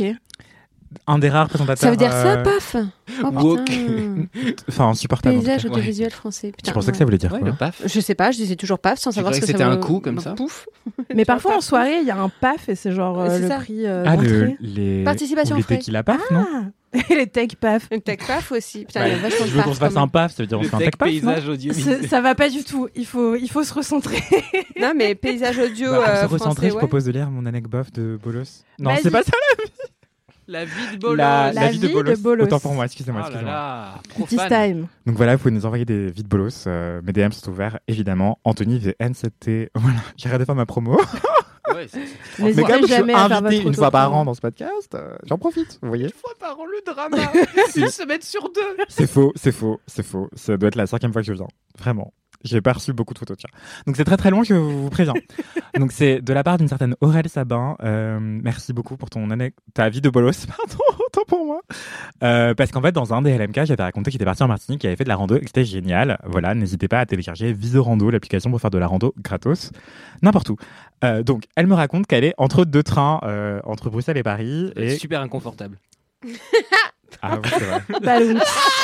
Un des rares présentateurs. Ça veut dire ça, euh, paf? Oh Woke. putain. Enfin, insupportable. en tout Paysage cas. audiovisuel français. Putain, Tu pensais que ouais. ça voulait dire Ouais, quoi le paf. Je sais pas, je disais toujours paf sans Tu savoir croyais ce que, que ça c'était veut- un coup comme Bah, ça Pouf. Mais parfois en soirée, il y a un P A F et c'est genre euh, C'est le ça. prix euh, Ah, le, d'entrée. les. Participation ou les frais. tequila P A F, non Ah Et les tech P A F. Une tech paf aussi. Putain, Bah, il y a vachement Je de veux qu'on paf. se fasse quand un même. P A F, ça veut dire on Le se fait un tech tech P A F, non paysage audiovisuel. C'est- Ça va pas du tout. Il faut, il faut se recentrer. Non, mais paysage audio Bah, Pour euh, se recentrer, français, je ouais. propose de lire mon anecdote de Bolos. Non, Vas-y. c'est pas ça. La vie de Bolos. La, La la vie de vie de Bolos. Bolos. Autant pour moi, excusez-moi. Oh là excusez-moi. là, This profane. time. Donc voilà, vous pouvez nous envoyer des vies de Bolos. euh, mes D M sont ouverts, évidemment. Anthony V N sept T. Voilà, j'arrête de faire ma promo. Ouais, c'est- c'est- N'hésitez Mais comme je suis jamais à faire invité votre une fois par autopromo. an dans ce podcast, euh, j'en profite, vous voyez. Une fois par an, le drama. Une semaine sur deux. C'est faux, c'est faux, c'est faux. Ça doit être la cinquième fois que je viens. Vraiment. J'ai pas reçu beaucoup de photos de chats. Donc c'est très très long, je vous préviens. Donc c'est de la part d'une certaine Aurèle Sabin. Euh, merci beaucoup pour ton anec- ta vie de bolos. Pardon, autant pour moi. Euh, parce qu'en fait, dans un des L M K, j'avais raconté qu'il était parti en Martinique, qu'il avait fait de la rando et que c'était génial. Voilà, n'hésitez pas à télécharger Visorando, l'application pour faire de la rando gratos, n'importe où. Euh, donc, elle me raconte qu'elle est entre deux trains, euh, entre Bruxelles et Paris. Et... Super inconfortable. Ah oui, c'est vrai. Balloon.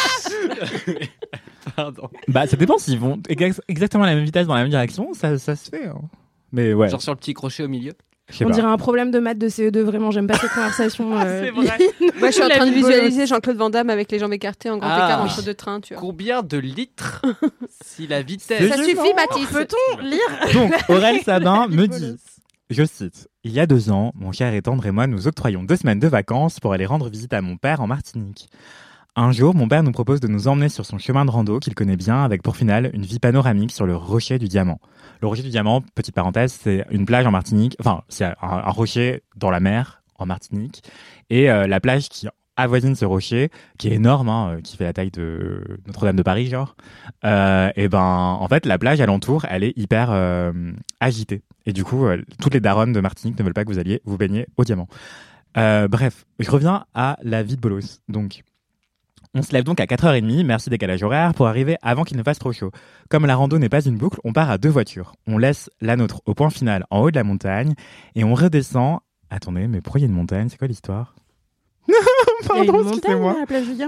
Pardon. Bah, ça dépend s'ils vont ex- exactement à la même vitesse dans la même direction, ça, ça se fait. hein. Mais ouais, Genre sur le petit crochet au milieu. je sais On pas. dirait un problème de maths de C E deux, vraiment, j'aime pas cette conversation. euh, C'est vrai. Lynn. Moi, je suis en La train de vie de Bolos. visualiser Jean-Claude Van Damme avec les jambes écartées en grand Ah. écart entre deux trains, tu vois. Combien de litres si la C'est vitesse Ça gênant. suffit, Mathis. Peut-on lire Donc, Aurèle Sabin me Bolos. dit, je cite, « Il y a deux ans, mon cher et tendre et moi nous octroyons deux semaines de vacances pour aller rendre visite à mon père en Martinique. Un jour, mon père nous propose de nous emmener sur son chemin de rando qu'il connaît bien, avec pour finale une vue panoramique sur le rocher du Diamant. Le rocher du Diamant, petite parenthèse, c'est une plage en Martinique, enfin, c'est un, un rocher dans la mer en Martinique, et euh, la plage qui avoisine ce rocher, qui est énorme, hein, qui fait la taille de Notre-Dame de Paris, genre, euh, et ben, en fait, la plage alentour, elle est hyper euh, agitée. Et du coup, euh, toutes les daronnes de Martinique ne veulent pas que vous alliez vous baigner au Diamant. Euh, bref, je reviens à la vie de bolos. Donc, on se lève donc à quatre heures trente, merci décalage horaire, pour arriver avant qu'il ne fasse trop chaud. Comme la rando n'est pas une boucle, on part à deux voitures. On laisse la nôtre au point final en haut de la montagne et on redescend. Attendez, mais pourquoi il y a une montagne ? C'est quoi l'histoire ? Il y a Pardon, une montagne excusez-moi. à la plage du Diamant ?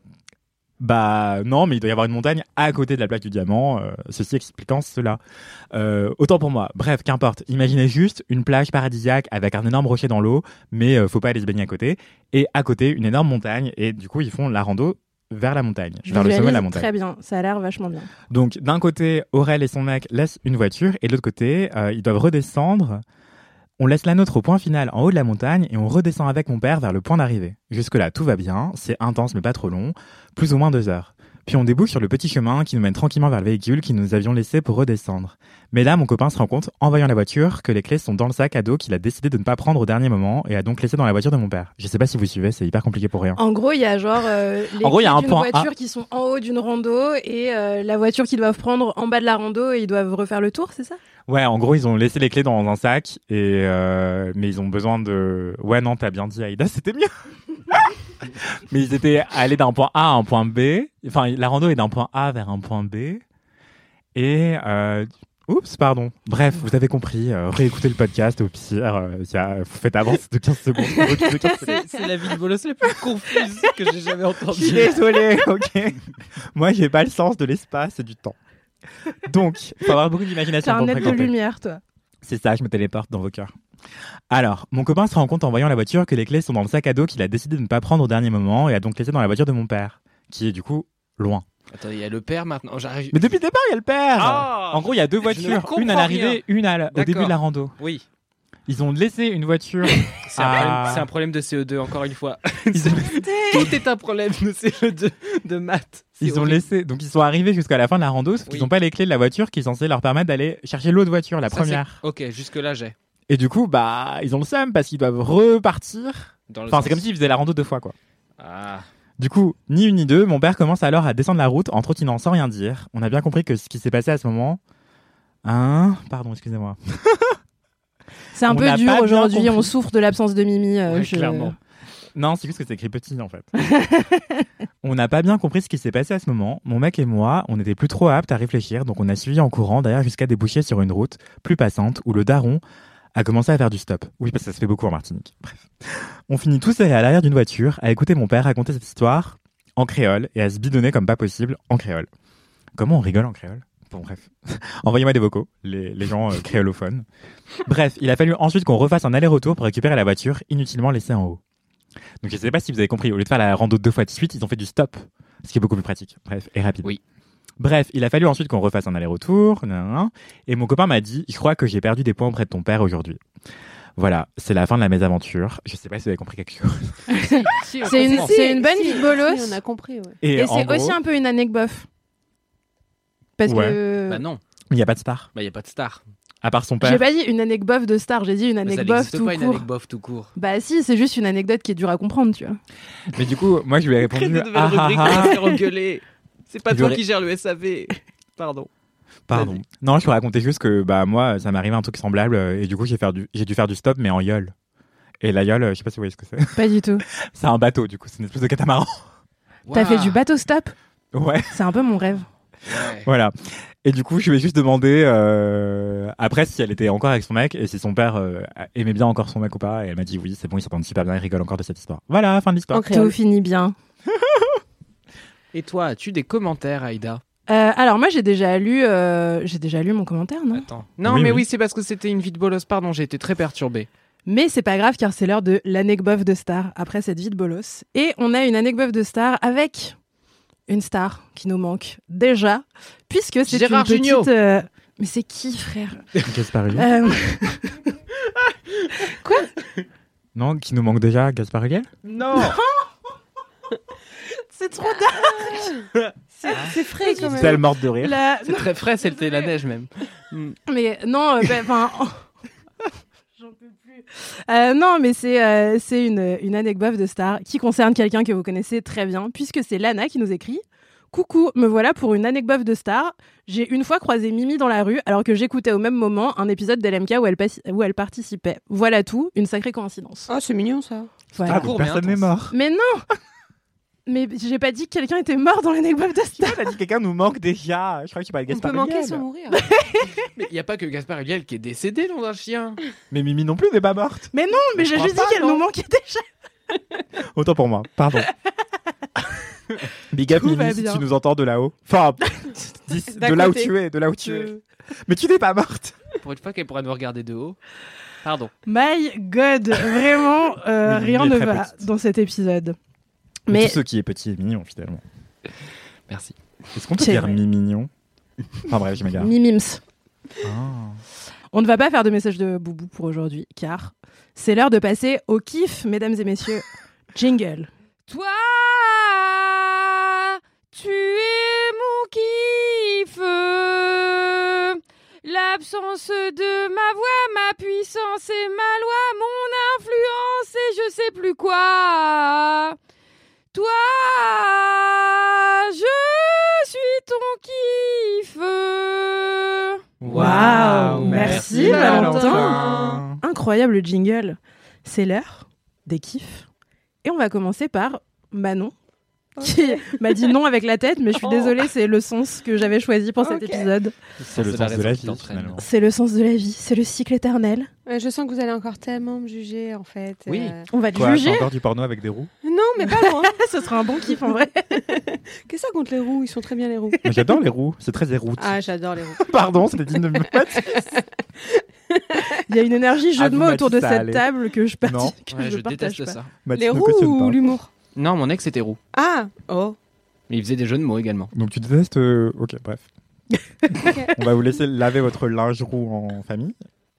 Bah non, mais il doit y avoir une montagne à côté de la plaque du Diamant, euh, ceci expliquant cela. Euh, autant pour moi. Bref, qu'importe. Imaginez juste une plage paradisiaque avec un énorme rocher dans l'eau, mais euh, faut pas aller se baigner à côté. Et à côté, une énorme montagne. Et du coup, ils font la rando vers la montagne, Je vers le sommet de la visualise montagne. Très bien, ça a l'air vachement bien. Donc d'un côté, Aurel et son mec laissent une voiture, et de l'autre côté, euh, ils doivent redescendre. On laisse la nôtre au point final en haut de la montagne et on redescend avec mon père vers le point d'arrivée. Jusque-là, tout va bien, c'est intense mais pas trop long, plus ou moins deux heures. Puis on débouche sur le petit chemin qui nous mène tranquillement vers le véhicule que nous avions laissé pour redescendre. Mais là, mon copain se rend compte, en voyant la voiture, que les clés sont dans le sac à dos qu'il a décidé de ne pas prendre au dernier moment et a donc laissé dans la voiture de mon père. Je sais pas si vous suivez, c'est hyper compliqué pour rien. En gros, il y a genre euh, les En gros, il y a clés un d'une point A. voiture qui sont en haut d'une rando et euh, la voiture qu'ils doivent prendre en bas de la rando et ils doivent refaire le tour, c'est ça ? Ouais, en gros, ils ont laissé les clés dans un sac, et euh, mais ils ont besoin de... Ouais, non, t'as bien dit, Aïda, c'était mieux. Mais ils étaient allés d'un point A à un point B. Enfin, la rando est d'un point A vers un point B. Et... Euh... Oups, pardon. Bref, vous avez compris. Euh, réécoutez le podcast, au pire. Euh, y a... Vous faites avance de quinze secondes. De quinze secondes. C'est, c'est la vie de bolos la plus confuse que j'ai jamais Je suis entendue. désolé, ok. Moi, j'ai pas le sens de l'espace et du temps. Donc, il faut avoir beaucoup d'imagination T'as un pour net de fréquenter. lumière, toi. C'est ça, je me téléporte dans vos cœurs. Alors, mon copain se rend compte en voyant la voiture que les clés sont dans le sac à dos qu'il a décidé de ne pas prendre au dernier moment et a donc laissé dans la voiture de mon père, qui est du coup loin. Attends, il y a le père maintenant. J'arrive. Mais depuis le départ, il y a le père. Ah En gros, il y a deux Je ne voitures, comprends une à l'arrivée, rien. une à la- au D'accord. début de la rando. Oui. Ils ont laissé une voiture. C'est, un Ah. problème, c'est un problème de C E deux, encore une fois. Ils ont, Tout est un problème de C E deux, de maths. C'est ils ont horrible. laissé, donc ils sont arrivés jusqu'à la fin de la rando, sauf qu'ils Oui. n'ont pas les clés de la voiture qui est censée leur permettre d'aller chercher l'autre voiture, la Ça, première. c'est- Ok, jusque-là, j'ai. Et du coup, bah, ils ont le seum parce qu'ils doivent repartir. Dans le Enfin, sens- c'est comme s'ils faisaient la rando deux fois, quoi. Ah. Du coup, ni une ni deux, mon père commence alors à descendre la route en trottinant sans rien dire. On a bien compris que ce qui s'est passé à ce moment... Hein Pardon, excusez-moi. C'est un On peu n'a dur pas bien aujourd'hui, compris. on souffre de l'absence de Mimi. euh, Ouais, je- clairement. Non, c'est juste que c'est écrit petit, en fait. On n'a pas bien compris ce qui s'est passé à ce moment. Mon mec et moi, on n'était plus trop aptes à réfléchir, donc on a suivi en courant, d'ailleurs jusqu'à déboucher sur une route plus passante, où le daron a commencé à faire du stop. Oui, parce que ça se fait beaucoup en Martinique. Bref. On finit tous serrés à l'arrière d'une voiture, à écouter mon père raconter cette histoire en créole, et à se bidonner comme pas possible en créole. Comment on rigole en créole ? Bon, bref. Envoyez-moi des vocaux, les, les gens euh, créolophones. Bref, il a fallu ensuite qu'on refasse un aller-retour pour récupérer la voiture inutilement laissée en haut. Donc je sais pas si vous avez compris, au lieu de faire la rando deux fois de suite, ils ont fait du stop, ce qui est beaucoup plus pratique, bref, et rapide. Oui. Bref, il a fallu ensuite qu'on refasse un aller-retour, nanana, et mon copain m'a dit, je crois que j'ai perdu des points auprès de ton père aujourd'hui. Voilà, c'est la fin de la mésaventure. Je sais pas si vous avez compris quelque chose. Si, on C'est une, comprend. c'est une bonne Si, vie de bolos. si, on a compris, ouais. Et en c'est gros, aussi un peu une anecdote bof. Parce Ouais. que. Bah non, il n'y a pas de star, bah y a pas de star. à part son père. J'ai pas dit une anecdote bof de star, j'ai dit une Mais ça anecdote bof n'existe tout pas une court. anecdote tout court. Bah si, c'est juste une anecdote qui est dure à comprendre, tu vois. Mais du coup, moi je lui ai répondu, Crée de nouvelles ah, ah, rubriques, ah. on va se faire engueuler. C'est pas Je toi l'aurais- qui gères le S A V. Pardon. Pardon. Vas-y. Non, je te racontais juste que bah moi, ça m'est arrivé un truc semblable euh, et du coup j'ai faire du j'ai dû faire du stop mais en yole. Et la yole, euh, je sais pas si vous voyez ce que c'est. Pas du tout. C'est un bateau du coup, c'est une espèce de catamaran. T'as fait Waouh. du bateau stop. Ouais, C'est un peu mon rêve. Ouais. voilà. Et du coup, je lui ai juste demandé euh, après si elle était encore avec son mec et si son père euh, aimait bien encore son mec ou pas. Et elle m'a dit oui, c'est bon, il s'entend super bien, il rigole encore de cette histoire. Voilà, fin de l'histoire. En créole. Tout finit bien. Et toi, as-tu des commentaires, Aïda? Euh, alors moi j'ai déjà lu, euh, j'ai déjà lu mon commentaire, non? Attends. Non, Oui, mais oui. oui, c'est parce que c'était une vie de bolos. Pardon, j'ai été très perturbé. Mais c'est pas grave car c'est l'heure de l'anecdote de star après cette vie de bolos. Et on a une anecdote de star avec une star qui nous manque déjà, puisque c'est Gérard une petite... Jugnot. euh, Mais c'est qui, frère? Gaspard Ulliel. Euh, Non, qui nous manque déjà, Gaspard Ulliel. Non. C'est trop dark. C'est, c'est frais quand même. Elle morte de rire. La- C'est très frais, c'était la neige même. Mm. Mais non, euh, ben, enfin, j'en peux plus. Euh, non, mais c'est euh, c'est une une anecdote de star qui concerne quelqu'un que vous connaissez très bien, puisque c'est Lana qui nous écrit. Coucou, me voilà pour une anecdote de star. J'ai une fois croisé Mimi dans la rue alors que j'écoutais au même moment un épisode d'L M K où elle, pas- où elle participait. Voilà tout, une sacrée coïncidence. Oh, c'est mignon ça. Voilà. Ah, court, donc mais personne n'est intense. mort. Mais non. Mais j'ai pas dit que quelqu'un était mort dans l'anecdote de star. Elle a dit quelqu'un nous manque déjà. Je crois que tu parlais de On peut Gaspard manquer Ulliel. sans mourir. Mais il n'y a pas que Gaspard Ulliel qui est décédé dans un chien. Mais Mimi non plus n'est pas morte. Mais non, mais j'ai crois juste dit pas, qu'elle non. nous manquait déjà. Autant pour moi, pardon. Big up Tout Mimi va si bien. tu nous entends de là-haut. Enfin, dis- D'à de là où côté. tu es, de là où tu es. Euh, Mais tu n'es pas morte. Pour une fois qu'elle pourrait nous regarder de haut. Pardon. My God, vraiment, euh, Mais rien Mimi ne est très va petite. dans cet épisode. Mais Mais tout ce qui est petit est mignon finalement. Merci. Est-ce qu'on peut C'est dire vrai. mi mignon? Enfin bref, je m'égare. Mimims. Ah. On ne va pas faire de message de boubou pour aujourd'hui, car c'est l'heure de passer au kiff, mesdames et messieurs. Jingle. Toi, tu es mon kiff. L'absence de ma voix, ma puissance et ma loi, mon influence et je sais plus quoi. Toi, je suis ton kiff. Waouh, merci, Merci, Valentin. Incroyable jingle. C'est l'heure des kiffs. Et on va commencer par Manon, qui m'a dit non avec la tête, mais je suis Oh. désolée, c'est le sens que j'avais choisi pour cet Ok. épisode. C'est le C'est la sens de la raison qui vie t'entraîne. finalement. C'est le sens de la vie, c'est le cycle éternel. Ouais, je sens que vous allez encore tellement me juger en fait. Oui. Euh, On va te Quoi, juger. c'est encore du porno avec des roues? Non, mais pas loin. Ce sera un bon kiff en vrai. Qu'est-ce que ça contre les roues? Ils sont très bien les roues. Mais j'adore les roues, c'est très éroute. Ah, j'adore les roues. Pardon, c'était digne de me mettre. Il y a une énergie jeu Ah, de vous mots m'avez autour dit de ça, cette allez. table que je, parti- Non. que Ouais, je, je partage déteste pas. ça. Mathis Les ne roues cautionne ou pas. l'humour? Non, mon ex était roux. Ah, oh. Mais il faisait des jeux de mots également. Donc tu détestes... euh, Ok, bref. Ok. On va vous laisser laver votre linge roux en famille.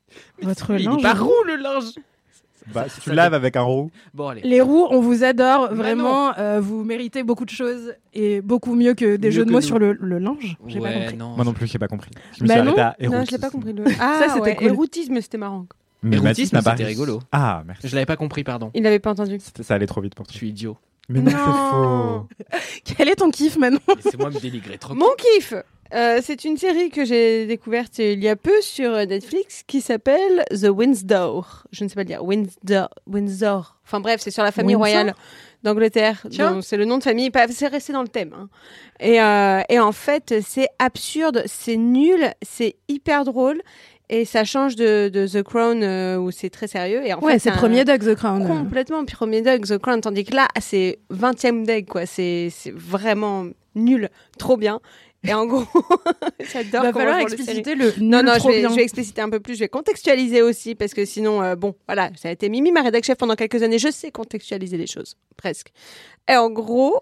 Votre Il linge est pas roux. roux le linge. Bah, si tu Ça laves dé- avec un roux. Bon, allez. Les roues, on vous adore, Bah vraiment. euh, vous méritez beaucoup de choses et beaucoup mieux que des Mieux jeux de que mots nous. sur le, le linge. J'ai pas Ouais, compris. non. Moi non plus, j'ai pas compris. Je me Bah suis non. arrêté à Non, érotisme. je l'ai pas compris. Le... Ah, Ça, c'était ouais, cool. érotisme, c'était marrant. Mais Érotisme, Mathis n'a pas c'était réussi. rigolo. Ah, merci. Je l'avais pas compris, pardon. Il l'avait pas entendu. C'était- Ça allait trop vite pour Je toi. suis idiot. Mais non, Non. c'est faux. Quel est ton kiff, Manon? Laissez-moi me dénigrer trop. Mon kiff, euh, c'est une série que j'ai découverte il y a peu sur Netflix qui s'appelle The Windsor. Je ne sais pas le dire. Windsor. Windsor. Enfin bref, c'est sur la famille Windsor royale d'Angleterre. Tiens. Donc, c'est le nom de famille. Pas- C'est resté dans le thème. hein. Et, euh, et en fait, c'est absurde, c'est nul, c'est hyper drôle. Et ça change de, de The Crown euh, où c'est très sérieux. Et en Ouais, fait, c'est un- premier Doug The Crown. Complètement premier Doug, The Crown, tandis que là, c'est vingtième Doug, quoi. C'est c'est vraiment nul, trop bien. Et en gros, Il j'adore va comment falloir je vois le série. expliciter le Non, nul non, je trop vais, bien. je vais expliciter un peu plus, je vais contextualiser aussi, parce que sinon, euh, bon, voilà, ça a été Mimi, ma rédac chef pendant quelques années, je sais contextualiser les choses, presque. Et en gros,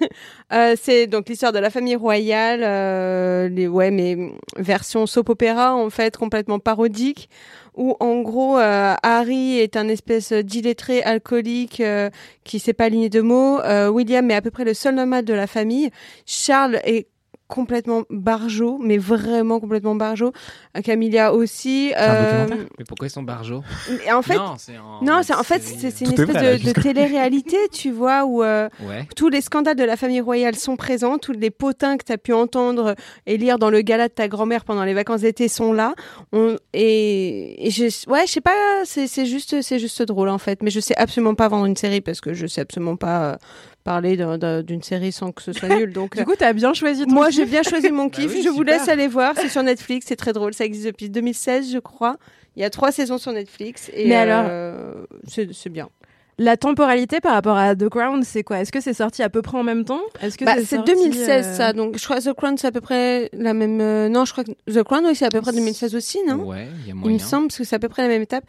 euh, c'est donc l'histoire de la famille royale, euh, les, ouais, mais mm, version soap opéra, en fait, complètement parodique, où en gros, euh, Harry est un espèce d'illettré alcoolique euh, qui sait pas aligner de mots, euh, William est à peu près le seul nomade de la famille, Charles est complètement barjot, mais vraiment complètement barjot. Euh, Camilla aussi. un euh, documentaire Mais pourquoi ils sont barjots? et en fait, Non, c'est en. non, c'est en fait série, c'est c'est Tout une est vrai, espèce là, de, de jusque- télé-réalité, tu vois, où euh, Ouais. tous les scandales de la famille royale sont présents, tous les potins que tu as pu entendre et lire dans le gala de ta grand-mère pendant les vacances d'été sont là. On, et, et je, ouais, je sais pas, c'est c'est juste, c'est juste drôle en fait. Mais je sais absolument pas vendre une série parce que je sais absolument pas euh, parler d'un- d'un- d'une série sans que ce soit nul. Donc, Du coup, t'as bien choisi ton moi, kiff. j'ai bien choisi mon Bah kiff. oui, je vous super. laisse aller voir. C'est sur Netflix. C'est très drôle. Ça existe depuis deux mille seize, je crois. Il y a trois saisons sur Netflix. Et Mais euh, c'est c'est bien. La temporalité par rapport à The Crown, c'est quoi? Est-ce que c'est sorti à peu près en même temps? Est-ce que Bah, c'est c'est sorti, deux mille seize, euh, ça. Donc, je crois que The Crown, c'est à peu près la même. euh, Non, je crois que The Crown, oui, c'est à peu près deux mille seize aussi, non? Ouais, il y a Il moyen. me semble, parce que c'est à peu près la même étape.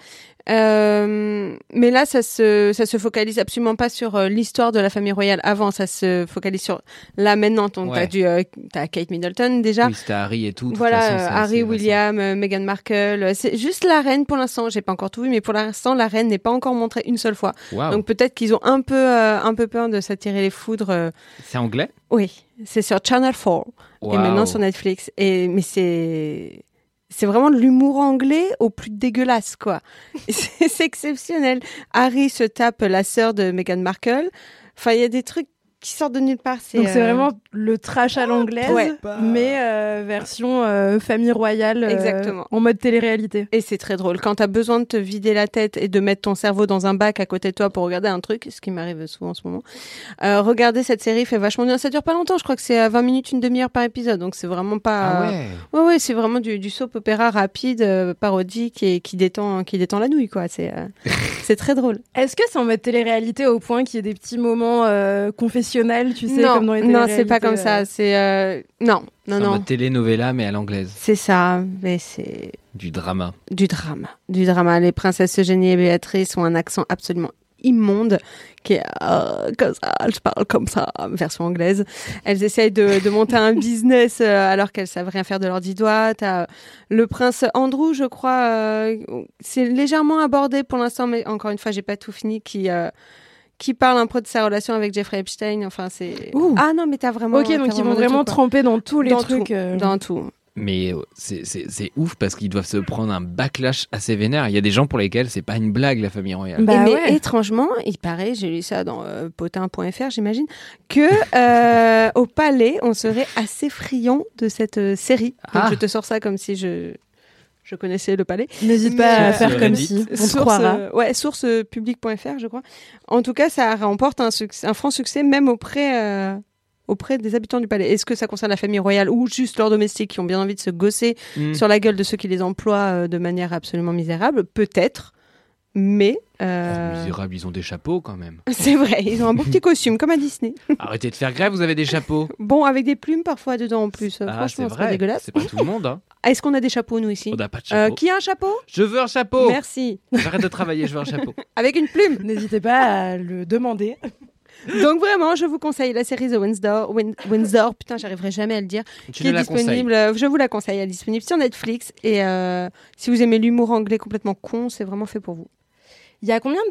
Euh, mais là, ça se, ça se focalise absolument pas sur euh, l'histoire de la famille royale avant. Ça se focalise sur là maintenant. Donc Ouais. t'as du, euh, t'as Kate Middleton déjà. Oui, c'était Harry et tout. de toute Voilà, façon, euh, c'est Harry, assez récent. William, euh, Meghan Markle. C'est juste la reine pour l'instant. J'ai pas encore tout vu, mais pour l'instant, la reine n'est pas encore montrée une seule fois. Waouh. Donc peut-être qu'ils ont un peu, euh, un peu peur de s'attirer les foudres. euh. C'est anglais. Oui, c'est sur Channel quatre et Waouh. maintenant sur Netflix. Et mais c'est c'est vraiment de l'humour anglais au plus dégueulasse, quoi. c'est, c'est exceptionnel. Harry se tape la sœur de Meghan Markle. Enfin, il y a des trucs qui sortent de nulle part. C'est, Donc c'est euh, vraiment le trash à l'anglaise, Ouais. mais euh, version euh, famille royale, euh, Exactement. en mode télé-réalité. Et c'est très drôle. Quand t'as besoin de te vider la tête et de mettre ton cerveau dans un bac à côté de toi pour regarder un truc, ce qui m'arrive souvent en ce moment, euh, regarder cette série fait vachement bien. Ça dure pas longtemps, je crois que c'est à vingt minutes, une demi-heure par épisode, donc c'est vraiment pas... Ah ouais. Ouais, ouais, c'est vraiment du, du soap opéra rapide, euh, parodique et qui détend, qui détend la nouille, quoi. C'est, euh, c'est très drôle. Est-ce que c'est en mode télé-réalité au point qu'il y ait des petits moments euh, confessionnels, tu sais, non, comme dans les non, télé-réalités c'est pas comme euh, ça. C'est euh, non, non, C'est en non. mode telenovela, mais à l'anglaise. C'est ça, mais c'est Du drama. du drama, du drama. Les princesses Eugénie et Béatrice ont un accent absolument immonde qui est euh, comme ça, je parle comme ça, version anglaise. Elles essayent de, de monter un business euh, alors qu'elles savent rien faire de leurs dix doigts. T'as le prince Andrew, je crois, euh, c'est légèrement abordé pour l'instant, mais encore une fois, j'ai pas tout fini, qui euh, qui parle un peu de sa relation avec Jeffrey Epstein. Enfin, c'est Ouh. ah non, mais t'as vraiment. Ok, t'as donc ils vont de vraiment tout, quoi. tremper dans tous les Dans trucs. tout, euh, dans tout. Mais euh, c'est, c'est, c'est ouf parce qu'ils doivent se prendre un backlash assez vénère. Il y a des gens pour lesquels c'est pas une blague, la famille royale. Bah Et mais ouais. étrangement, il paraît, j'ai lu ça dans euh, potin point f r, j'imagine, que euh, au Palais, on serait assez friand de cette euh, série. Donc Ah. je te sors ça comme si je je connaissais le Palais. N'hésite Mais, pas à euh, faire sur comme Reddit. si, on te Source, croira. euh, ouais, source euh, public point f r, je crois. En tout cas, ça remporte un, succès, un franc succès même auprès euh, auprès des habitants du Palais. Est-ce que ça concerne la famille royale ou juste leurs domestiques qui ont bien envie de se gosser Mm. sur la gueule de ceux qui les emploient euh, de manière absolument misérable? Peut-être, mais euh, Oh, misérables, ils ont des chapeaux quand même. c'est vrai, ils ont un beau petit costume comme à Disney. Arrêtez de faire grève, vous avez des chapeaux. Bon, avec des plumes parfois dedans en plus. Euh, Ah, Franchement, c'est c'est pas vrai. dégueulasse. C'est pas tout le monde. Hein. Est-ce qu'on a des chapeaux nous ici? On n'a pas de Euh, chapeau. Qui a un chapeau? Je veux un chapeau. Merci. J'arrête de travailler, je veux un chapeau. Avec une plume. N'hésitez pas à le demander. Donc vraiment, je vous conseille la série The Windsor. Win- Windsor, putain, j'arriverai jamais à le dire. Tu qui est nous la conseilles. disponible. euh, Je vous la conseille. Elle est disponible sur Netflix. Et euh, si vous aimez l'humour anglais complètement con, c'est vraiment fait pour vous. Il y a combien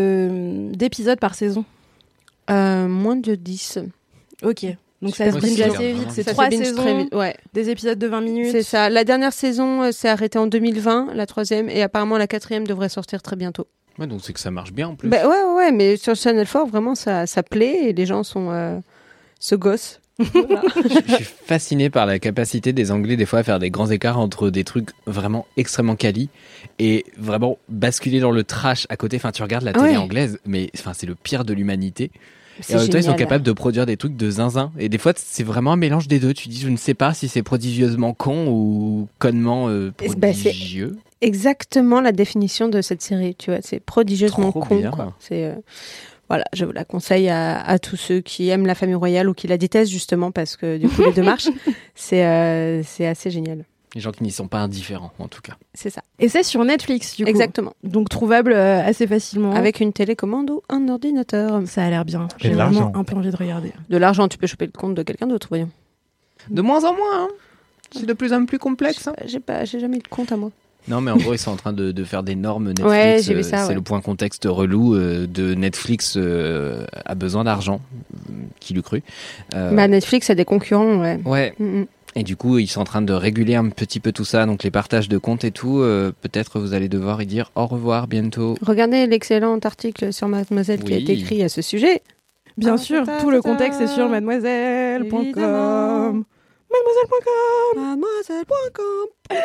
de d'épisodes par saison? Euh, moins de dix. Ok. Donc Je ça se pense que binge c'est assez vraiment vite. C'est Ça trois se binge saisons, très vite. Ouais, des épisodes de vingt minutes. c'est ça. La dernière saison euh, s'est arrêtée en deux mille vingt, la troisième, et apparemment la quatrième devrait sortir très bientot. Ouais, donc c'est que ça marche bien en plus. Bah, ouais, ouais, ouais, mais sur Channel quatre, vraiment, ça, ça plaît et les gens sont euh, se gossent. Voilà. Je suis fasciné par la capacité des Anglais des fois à faire des grands écarts entre des trucs vraiment extrêmement quali et vraiment basculer dans le trash à côté. Enfin, tu regardes la télé Ouais. anglaise, mais enfin, c'est le pire de l'humanité. C'est Et en même temps, ils sont génial. capables de produire des trucs de zinzin. Et des fois, c'est vraiment un mélange des deux. Tu dis, je ne sais pas si c'est prodigieusement con ou connement euh, Et c'est- bah, c'est- prodigieux. Exactement la définition de cette série, tu vois, c'est prodigieusement Trop con. bien. Quoi. C'est euh, voilà, je vous la conseille à, à tous ceux qui aiment la famille royale ou qui la détestent justement parce que du coup les deux marchent. C'est euh, c'est assez génial. Les gens qui n'y sont pas indifférents, en tout cas. C'est ça. Et c'est sur Netflix, du coup. Exactement. Donc trouvable euh, assez facilement. Avec une télécommande ou un ordinateur. Ça a l'air bien. Et J'ai de vraiment l'argent. un peu envie de regarder. De l'argent, tu peux choper le compte de quelqu'un d'autre, voyons. De moins en moins, hein. C'est de plus en plus complexe. hein. J'ai pas, j'ai jamais eu de compte à moi. Non, mais en gros, ils sont en train de, de faire des normes Netflix. Ouais, j'ai vu euh, ça, C'est ouais. le point contexte relou euh, de Netflix euh, a besoin d'argent. euh, Qui l'eût cru. Euh, Bah Netflix a des concurrents, ouais. Ouais. Mm, mm. Et du coup, ils sont en train de réguler un petit peu tout ça. Donc, les partages de comptes et tout, euh, peut-être vous allez devoir y dire au revoir bientôt. Regardez l'excellent article sur Mademoiselle qui a Oui. été écrit à ce sujet. Bien Ah, sûr, ta, tout le ta, contexte est sur ta. mademoiselle point com. Évidemment. mademoiselle point com. Mademoiselle point com.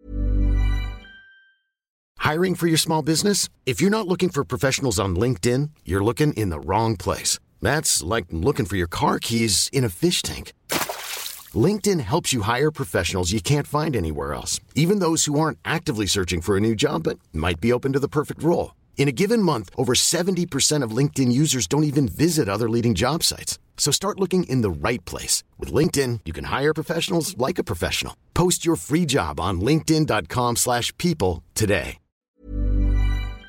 Hiring for your small business? If you're not looking for professionals on LinkedIn, you're looking in the wrong place. That's like looking for your car keys in a fish tank. LinkedIn helps you hire professionals you can't find anywhere else, even those who aren't actively searching for a new job but might be open to the perfect role. In a given month, over seventy percent of LinkedIn users don't even visit other leading job sites. So start looking in the right place. With LinkedIn, you can hire professionals like a professional. Post your free job on linkedin dot com slash people today.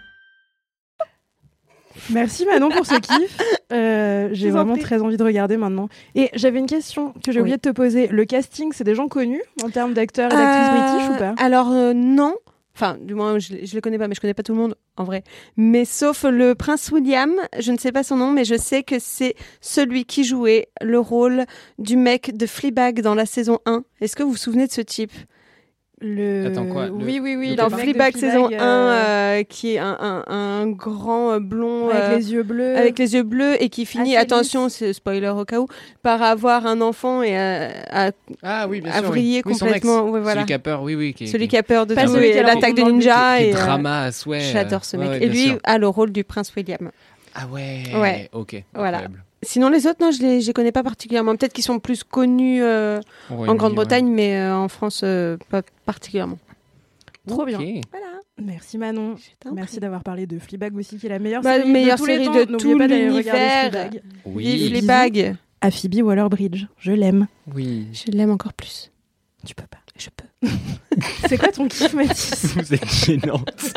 Merci Manon pour ce kiff. Euh, j'ai vous en vraiment prie. très envie de regarder maintenant. Et j'avais une question que j'ai oublié Oui. de te poser. Le casting, c'est des gens connus en termes d'acteurs et d'actrices Euh, british ou pas? Alors euh, non. Enfin, du moins, je, je le connais pas, mais je connais pas tout le monde, en vrai. Mais sauf le prince William, je ne sais pas son nom, mais je sais que c'est celui qui jouait le rôle du mec de Fleabag dans la saison un. Est-ce que vous vous souvenez de ce type? Le... Attends, quoi, le- Oui, oui, oui. le Dans le mec de Fleabag saison Fleabag, un, euh, euh, qui est un, un, un grand euh, blond avec euh, les yeux bleus. avec les yeux bleus et qui finit, Assez attention, lisse. c'est spoiler au cas où, par avoir un enfant et à, à- Ah oui, bien à sûr. vriller oui. Oui, son ex. complètement. Ouais, voilà. Celui qui a peur, oui, oui. Qui, Celui qui- qui a peur de Pas tout celui qui et a la l'attaque de rencontre dans le ninja. qui est et, euh, drama à souhait. J'adore ce Ouais, mec. ouais, et bien lui sûr. a le rôle du prince William. Ah ouais. Ouais. Ok. Voilà. Incroyable. Sinon, les autres, non, je les, je les connais pas particulièrement. Peut-être qu'ils sont plus connus euh, Au en Royaume-Uni, Grande-Bretagne, ouais. mais euh, en France, euh, pas particulièrement. Trop bien. Ok. Voilà. Merci Manon. Je t'en Merci prie. d'avoir parlé de Fleabag aussi, qui est la meilleure Bah, série meilleure de tous les série temps. de N'oubliez tout pas d'aller regarder l'univers. Fleabag. Oui. Vive Fleabag. À Phoebe Waller-Bridge. Je l'aime. Oui. Je l'aime encore plus. Tu peux pas. Je peux. C'est quoi ton kiff, Mathis? Vous êtes gênante.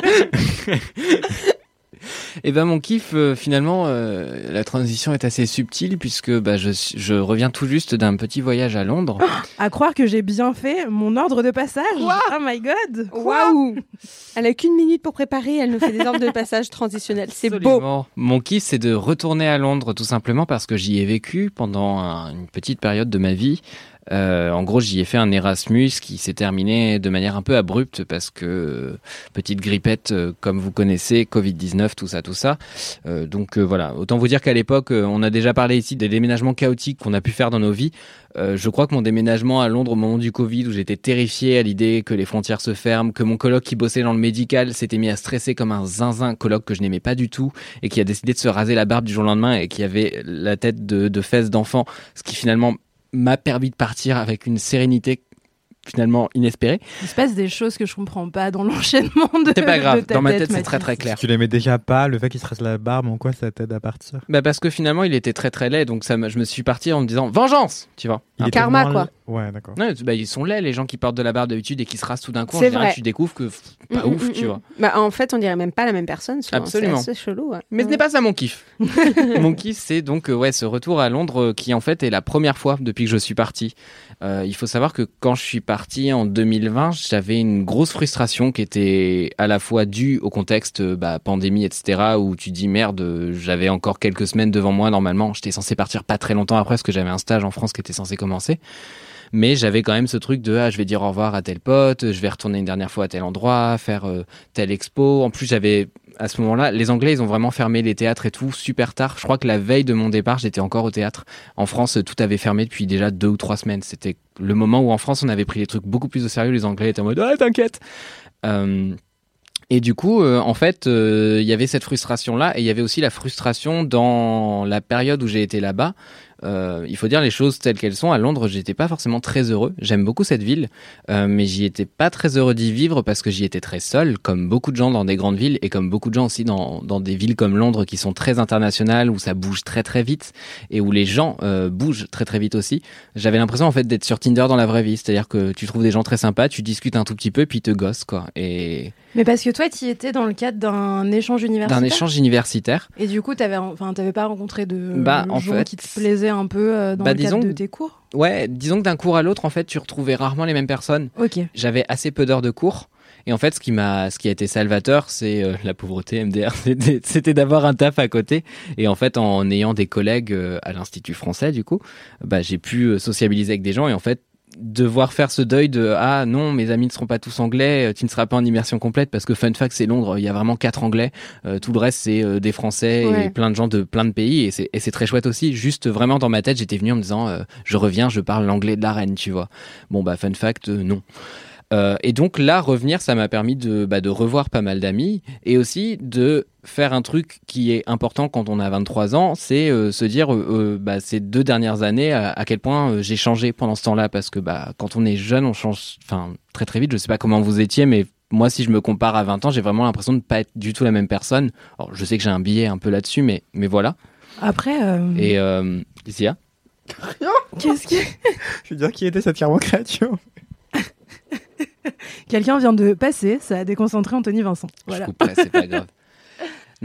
Et ben mon kiff, euh, finalement, euh, la transition est assez subtile puisque bah, je, suis- je reviens tout juste d'un petit voyage à Londres. À croire que j'ai bien fait mon ordre de passage. Oh my god. Waouh. Elle a qu'une minute pour préparer. Elle nous fait des ordres de passage transitionnels. C'est beau. Absolument. Mon kiff, c'est de retourner à Londres, tout simplement parce que j'y ai vécu pendant un- une petite période de ma vie. Euh, en gros, j'y ai fait un Erasmus qui s'est terminé de manière un peu abrupte parce que euh, petite grippette, euh, comme vous connaissez, covid dix-neuf, tout ça, tout ça. Euh, donc euh, voilà, autant vous dire qu'à l'époque, euh, on a déjà parlé ici des déménagements chaotiques qu'on a pu faire dans nos vies. Euh, je crois que mon déménagement à Londres au moment du Covid, où j'étais terrifié à l'idée que les frontières se ferment, que mon coloc qui bossait dans le médical s'était mis à stresser comme un zinzin, coloc que je n'aimais pas du tout, et qui a décidé de se raser la barbe du jour au lendemain et qui avait la tête de, de fesses d'enfant, ce qui finalement m'a permis de partir avec une sérénité finalement inespérée. Il se passe des choses que je comprends pas dans l'enchaînement de. C'est pas grave, de ta dans ma tête, tête c'est Mathis. très très clair. Tu l'aimais déjà pas, le fait qu'il se reste la barbe, en quoi ça t'aide à partir? Bah parce que finalement il était très très laid, donc ça, m'a- je me suis parti en me disant vengeance, tu vois. Il Un était karma, moins- quoi. Ouais, d'accord. Ouais, bah, ils sont laids les gens qui portent de la barbe d'habitude et qui se rasent tout d'un coup. En C'est général, vrai. tu découvres que pff, pas Mm, ouf, mm, tu mm. vois. Bah, en fait, on dirait même pas la même personne. souvent. Absolument. C'est assez chelou. Ouais. Mais ce n'est pas ça mon kiff. Mon kiff, c'est donc euh, ouais, ce retour à Londres euh, qui en fait est la première fois depuis que je suis parti. Euh, il faut savoir que quand je suis parti en deux mille vingt, j'avais une grosse frustration qui était à la fois due au contexte euh, bah, pandémie, et cetera, où tu dis merde, euh, j'avais encore quelques semaines devant moi normalement. J'étais censé partir pas très longtemps après parce que j'avais un stage en France qui était censé commencer. Mais j'avais quand même ce truc de ah, je vais dire au revoir à tel pote, je vais retourner une dernière fois à tel endroit, faire euh, telle expo. En plus, j'avais à ce moment-là, les Anglais, ils ont vraiment fermé les théâtres et tout super tard. Je crois que la veille de mon départ, j'étais encore au théâtre. En France, tout avait fermé depuis déjà deux ou trois semaines. C'était le moment où en France, on avait pris les trucs beaucoup plus au sérieux. Les Anglais étaient en mode ah t'inquiète. Euh, Et du coup, euh, en fait, euh, il y avait cette frustration-là et il y avait aussi la frustration dans la période où j'ai été là-bas. Euh, il faut dire les choses telles qu'elles sont. À Londres, j'étais pas forcément très heureux. J'aime beaucoup cette ville, euh, mais j'y étais pas très heureux d'y vivre parce que j'y étais très seul, comme beaucoup de gens dans des grandes villes et comme beaucoup de gens aussi dans, dans des villes comme Londres qui sont très internationales, où ça bouge très très vite et où les gens euh, bougent très très vite aussi. J'avais l'impression en fait d'être sur Tinder dans la vraie vie, c'est-à-dire que tu trouves des gens très sympas, tu discutes un tout petit peu, puis ils te gossent quoi. Et Mais parce que toi, tu y étais dans le cadre d'un échange universitaire. d'un échange universitaire. Et du coup, t'avais, enfin, t'avais pas rencontré de Bah, en gens fait, qui te plaisaient un peu euh, dans bah, le cadre disons- de tes cours. Ouais, disons que d'un cours à l'autre, en fait, tu retrouvais rarement les mêmes personnes. Ok. J'avais assez peu d'heures de cours. Et en fait, ce qui m'a, ce qui a été salvateur, c'est euh, la pauvreté M D R. C'était, c'était d'avoir un taf à côté. Et en fait, en ayant des collègues euh, à l'Institut français, du coup, bah, j'ai pu euh, sociabiliser avec des gens. Et en fait, devoir faire ce deuil de ah non, mes amis ne seront pas tous anglais, euh, tu ne seras pas en immersion complète parce que fun fact, c'est Londres, il y a vraiment quatre anglais, euh, tout le reste c'est euh, des Français Ouais. et plein de gens de plein de pays et c'est et c'est très chouette aussi. Juste vraiment dans ma tête, j'étais venu en me disant euh, je reviens, je parle l'anglais de la reine, tu vois. Bon bah fun fact, euh, non. Euh, et donc là, revenir, ça m'a permis de, bah, de revoir pas mal d'amis et aussi de faire un truc qui est important quand on a vingt-trois ans, c'est euh, se dire euh, euh, bah, ces deux dernières années à, à quel point euh, j'ai changé pendant ce temps-là parce que bah, quand on est jeune, on change enfin très très vite. Je sais pas comment vous étiez, mais moi, si je me compare à vingt ans, j'ai vraiment l'impression de pas être du tout la même personne. Alors, je sais que j'ai un billet un peu là-dessus, mais, mais voilà. Après. euh, Et euh, Isia, Qu'est-ce que Je veux dire, qui était cette Carmen créature? quelqu'un vient de passer, ça a déconcentré Anthony Vincent. Voilà. je couperai, c'est pas grave.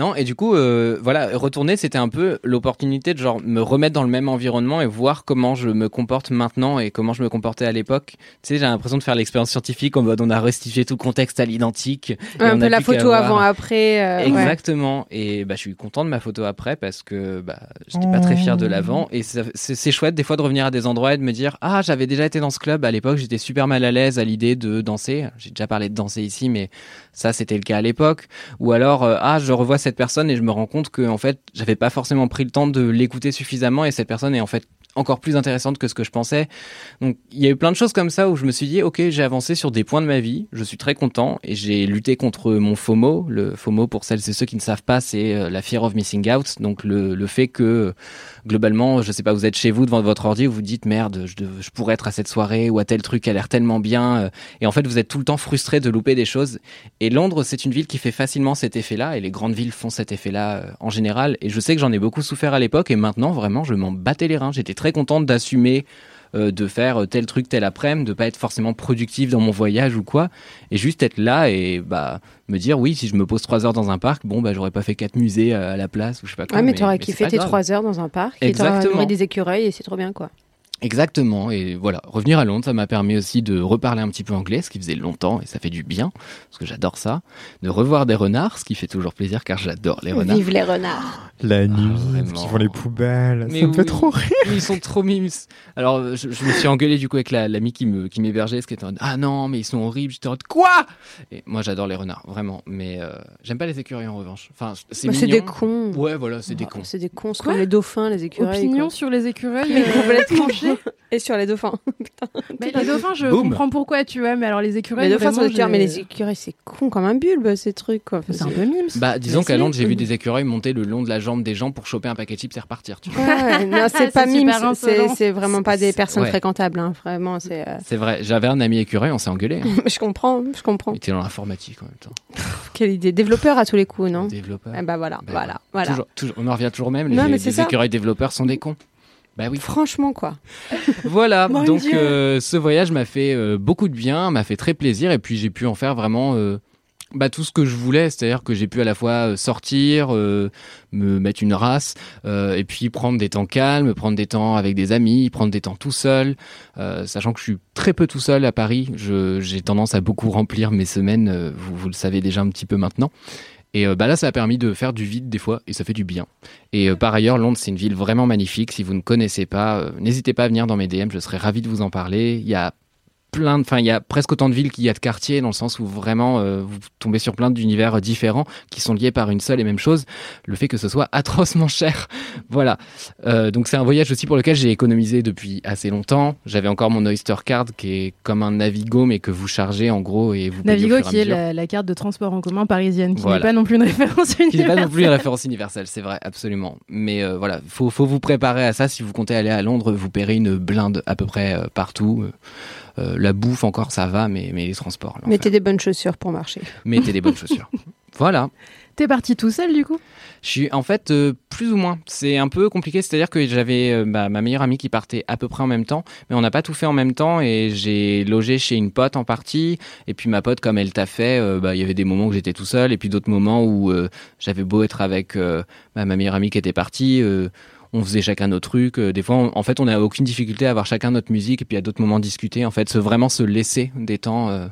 Non, et du coup, euh, voilà, retourner, c'était un peu l'opportunité de genre me remettre dans le même environnement et voir comment je me comporte maintenant et comment je me comportais à l'époque. Tu sais, j'ai l'impression de faire l'expérience scientifique en mode on a restitué tout le contexte à l'identique. Ouais, un on peu a la plus photo qu'à avoir- avant-après. euh, ouais. Exactement. Et bah, je suis content de ma photo après parce que bah, j'étais pas très fier de l'avant. Et ça- c'est, c'est chouette des fois de revenir à des endroits et de me dire ah, j'avais déjà été dans ce club à l'époque, j'étais super mal à l'aise à l'idée de danser. J'ai déjà parlé de danser ici, mais ça c'était le cas à l'époque. Ou alors euh, ah, je revois cette personne et je me rends compte que en fait, j'avais pas forcément pris le temps de l'écouter suffisamment et cette personne est en fait encore plus intéressante que ce que je pensais. Donc il y a eu plein de choses comme ça où je me suis dit ok, j'ai avancé sur des points de ma vie, je suis très content et j'ai lutté contre mon FOMO. Le FOMO, pour celles et ceux qui ne savent pas, c'est euh, la fear of missing out, donc le, le fait que globalement, je sais pas, vous êtes chez vous devant votre ordi, vous vous dites merde, je, dev- je pourrais être à cette soirée ou à tel truc qui a l'air tellement bien euh, et en fait vous êtes tout le temps frustré de louper des choses. Et Londres, c'est une ville qui fait facilement cet effet-là et les grandes villes font cet effet-là euh, en général et je sais que j'en ai beaucoup souffert à l'époque et maintenant vraiment je m'en battais les reins. J'étais très contente d'assumer euh, de faire tel truc tel après-midi, de pas être forcément productif dans mon voyage ou quoi et juste être là et bah me dire oui, si je me pose trois heures dans un parc, bon bah j'aurais pas fait quatre musées à la place ou je sais pas quoi. Ouais, mais, mais t'aurais mais kiffé c'est pas tes grave. trois heures dans un parc et t'aurais Exactement. nourri des écureuils et c'est trop bien, quoi. Exactement, et voilà, revenir à Londres, ça m'a permis aussi de reparler un petit peu anglais, ce qui faisait longtemps, et ça fait du bien, parce que j'adore ça, de revoir des renards, ce qui fait toujours plaisir, car j'adore les renards. Vive les renards. La nuit, vraiment. qui font les poubelles, Mais ça me fait oui, trop rire. mais ils sont trop mimes. Alors, je, je me suis engueulé du coup avec la- l'ami qui me qui m'hébergeait, ce qui était en mode, ah non, mais ils sont horribles, j'étais en mode, quoi? Et moi, j'adore les renards, vraiment, mais euh, j'aime pas les écureuils en revanche. Enfin, c'est Bah, c'est mignon. des cons. Ouais, voilà, c'est des Oh, cons. C'est des cons, c'est Quoi comme les dauphins, les écureuils. Opinion quoi. sur les écureuils. Mais euh, complètement. tranchée. Et sur les dauphins. Mais les dauphins, je Boum. comprends pourquoi, tu vois, mais alors les écureuils. Les dauphins sont vraiment, des tueurs, j'ai- mais les écureuils, c'est con comme un bulbe, ces trucs, quoi. Enfin, C'est un peu mimes. Bah, disons Mais qu'à si. Londres, j'ai vu des écureuils monter le long de la jambe des gens pour choper un paquet de chips et repartir, tu vois. Ouais, non, c'est C'est pas mime, super c'est insolent. c'est vraiment pas des personnes Ouais. fréquentables, hein, vraiment, c'est... euh, C'est vrai, j'avais un ami écureuil, on s'est engueulé. Hein. Je comprends, je comprends. Il était dans l'informatique en même temps. Quelle idée. Développeur à tous les coups, non? Développeur. Ah bah voilà, Ben voilà, voilà. Toujours, toujours, on en revient toujours même, Non, les, mais c'est les ça. écureuils développeurs sont des cons. Bah oui. Franchement, quoi. Voilà, Mon donc Dieu. euh, ce voyage m'a fait euh, beaucoup de bien, m'a fait très plaisir et puis j'ai pu en faire vraiment euh, bah, tout ce que je voulais, c'est-à-dire que j'ai pu à la fois euh, sortir, euh, me mettre une race euh, et puis prendre des temps calmes, prendre des temps avec des amis, prendre des temps tout seul, euh, sachant que je suis très peu tout seul à Paris, je, j'ai tendance à beaucoup remplir mes semaines, euh, vous, vous le savez déjà un petit peu maintenant. Et euh, bah là, ça a permis de faire du vide des fois, et ça fait du bien. Et euh, par ailleurs, Londres, c'est une ville vraiment magnifique. Si vous ne connaissez pas, euh, n'hésitez pas à venir dans mes D M, je serais ravi de vous en parler. Il y a plein de, enfin, il y a presque autant de villes qu'il y a de quartiers, dans le sens où vraiment, euh, vous tombez sur plein d'univers différents qui sont liés par une seule et même chose, le fait que ce soit atrocement cher. Voilà. Euh, donc c'est un voyage aussi pour lequel j'ai économisé depuis assez longtemps. J'avais encore mon Oyster Card qui est comme un Navigo, mais que vous chargez en gros et vous payez Navigo, au fur et à qui est mesure. la, la carte de transport en commun parisienne, qui Voilà. n'est pas non plus une référence Qui n'est universelle. pas non plus une référence universelle, c'est vrai, absolument. Mais euh, voilà, faut, faut vous préparer à ça. Si vous comptez aller à Londres, vous paierez une blinde à peu près euh, partout. Euh, la bouffe encore, ça va, mais, mais les transports, l'enfer. Mettez des bonnes chaussures pour marcher. Mettez des bonnes chaussures. Voilà. T'es parti tout seul, du coup? Je suis en fait euh, plus ou moins. C'est un peu compliqué, c'est-à-dire que j'avais euh, bah, ma meilleure amie qui partait à peu près en même temps, mais on n'a pas tout fait en même temps et j'ai logé chez une pote en partie. Et puis ma pote, comme elle t'a fait, euh, bah, il y avait des moments où j'étais tout seul et puis d'autres moments où euh, j'avais beau être avec euh, bah, ma meilleure amie qui était partie. Euh, on faisait chacun notre truc. Euh, des fois, on, en fait, on n'a aucune difficulté à avoir chacun notre musique et puis à d'autres moments discuter. En fait, se, vraiment se laisser des temps euh,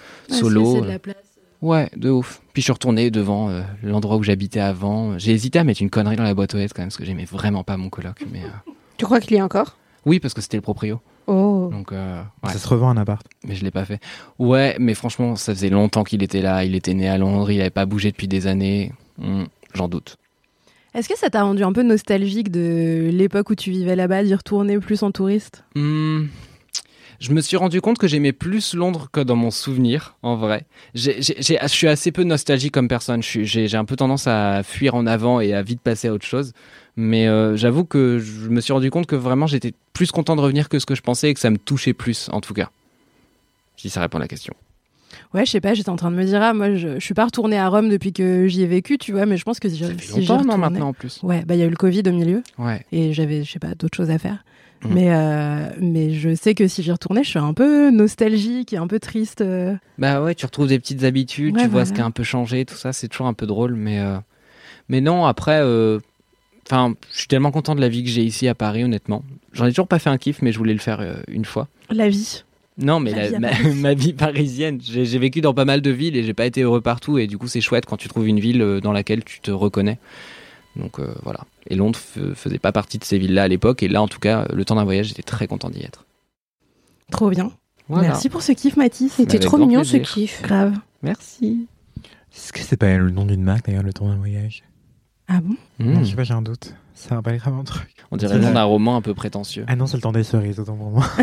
solo. euh. place. Ouais, de ouf. Puis je suis retourné devant euh, l'endroit où j'habitais avant. J'ai hésité à mettre une connerie dans la boîte aux lettres quand même, parce que j'aimais vraiment pas mon coloc. Mais euh, Tu crois qu'il y a encore? oui, parce que c'était le proprio. Oh. Donc, euh, ouais. Ça se revend un appart. Mais je l'ai pas fait. Ouais, mais franchement, ça faisait longtemps qu'il était là. Il était né à Londres, il avait pas bougé depuis des années. Hum, j'en doute. Est-ce que ça t'a rendu un peu nostalgique de l'époque où tu vivais là-bas, d'y retourner plus en touriste? Hum, je me suis rendu compte que j'aimais plus Londres que dans mon souvenir, en vrai. J'ai, j'ai, j'ai- je suis assez peu nostalgique comme personne. Je suis- J'ai, j'ai un peu tendance à fuir en avant et à vite passer à autre chose. Mais euh, j'avoue que je me suis rendu compte que vraiment j'étais plus content de revenir que ce que je pensais et que ça me touchait plus, en tout cas. Si ça répond à la question. Ouais, je sais pas, j'étais en train de me dire, ah, moi, je, je suis pas retournée à Rome depuis que j'y ai vécu, tu vois, mais je pense que si, Ça si fait j'y longtemps, non, retournais- maintenant, en plus. Ouais, bah, il y a eu le Covid au milieu, Ouais. et j'avais, je sais pas, d'autres choses à faire. Mhm. Mais, euh, mais je sais que si j'y retournais, je suis un peu nostalgique et un peu triste. euh. Bah ouais, tu retrouves des petites habitudes, Ouais, tu vois voilà. ce qui a un peu changé, tout ça, c'est toujours un peu drôle, mais... euh, Mais non, après, euh, enfin, je suis tellement content de la vie que j'ai ici à Paris, honnêtement. J'en ai toujours pas fait un kiff, mais je voulais le faire euh, une fois. La vie. Non, mais La la- vie à ma, Paris. ma vie parisienne. J'ai, j'ai vécu dans pas mal de villes et j'ai pas été heureux partout. Et du coup, c'est chouette quand tu trouves une ville euh, dans laquelle tu te reconnais. Donc euh, voilà. Et Londres f- faisait pas partie de ces villes-là à l'époque. Et là, en tout cas, le temps d'un voyage, j'étais très content d'y être. Trop bien. Voilà. Merci pour ce kiff, Mathis. C'était Avec trop grand mignon plaisir. ce kiff. Grave. Merci. Est-ce que c'est pas le nom d'une marque d'ailleurs, le temps d'un voyage? Ah bon? Non, Mmh. je sais pas, j'ai un doute. Ça va pas être un truc. On dirait le nom d'un roman un peu prétentieux. Ah non, c'est le temps des cerises, autant pour moi.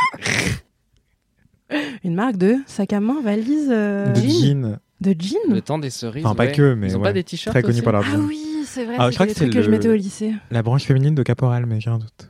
Une marque de sac à main, valise, euh, De jean. de jean. Le temps des cerises. Enfin, pas ouais. que, mais Ils ont ouais. pas des t-shirts Très connu aussi par leur Ah jean. oui, c'est vrai. Ah, c'est je crois des que c'est trucs que je le- mettais au lycée. La branche féminine de Caporal, mais j'ai un doute.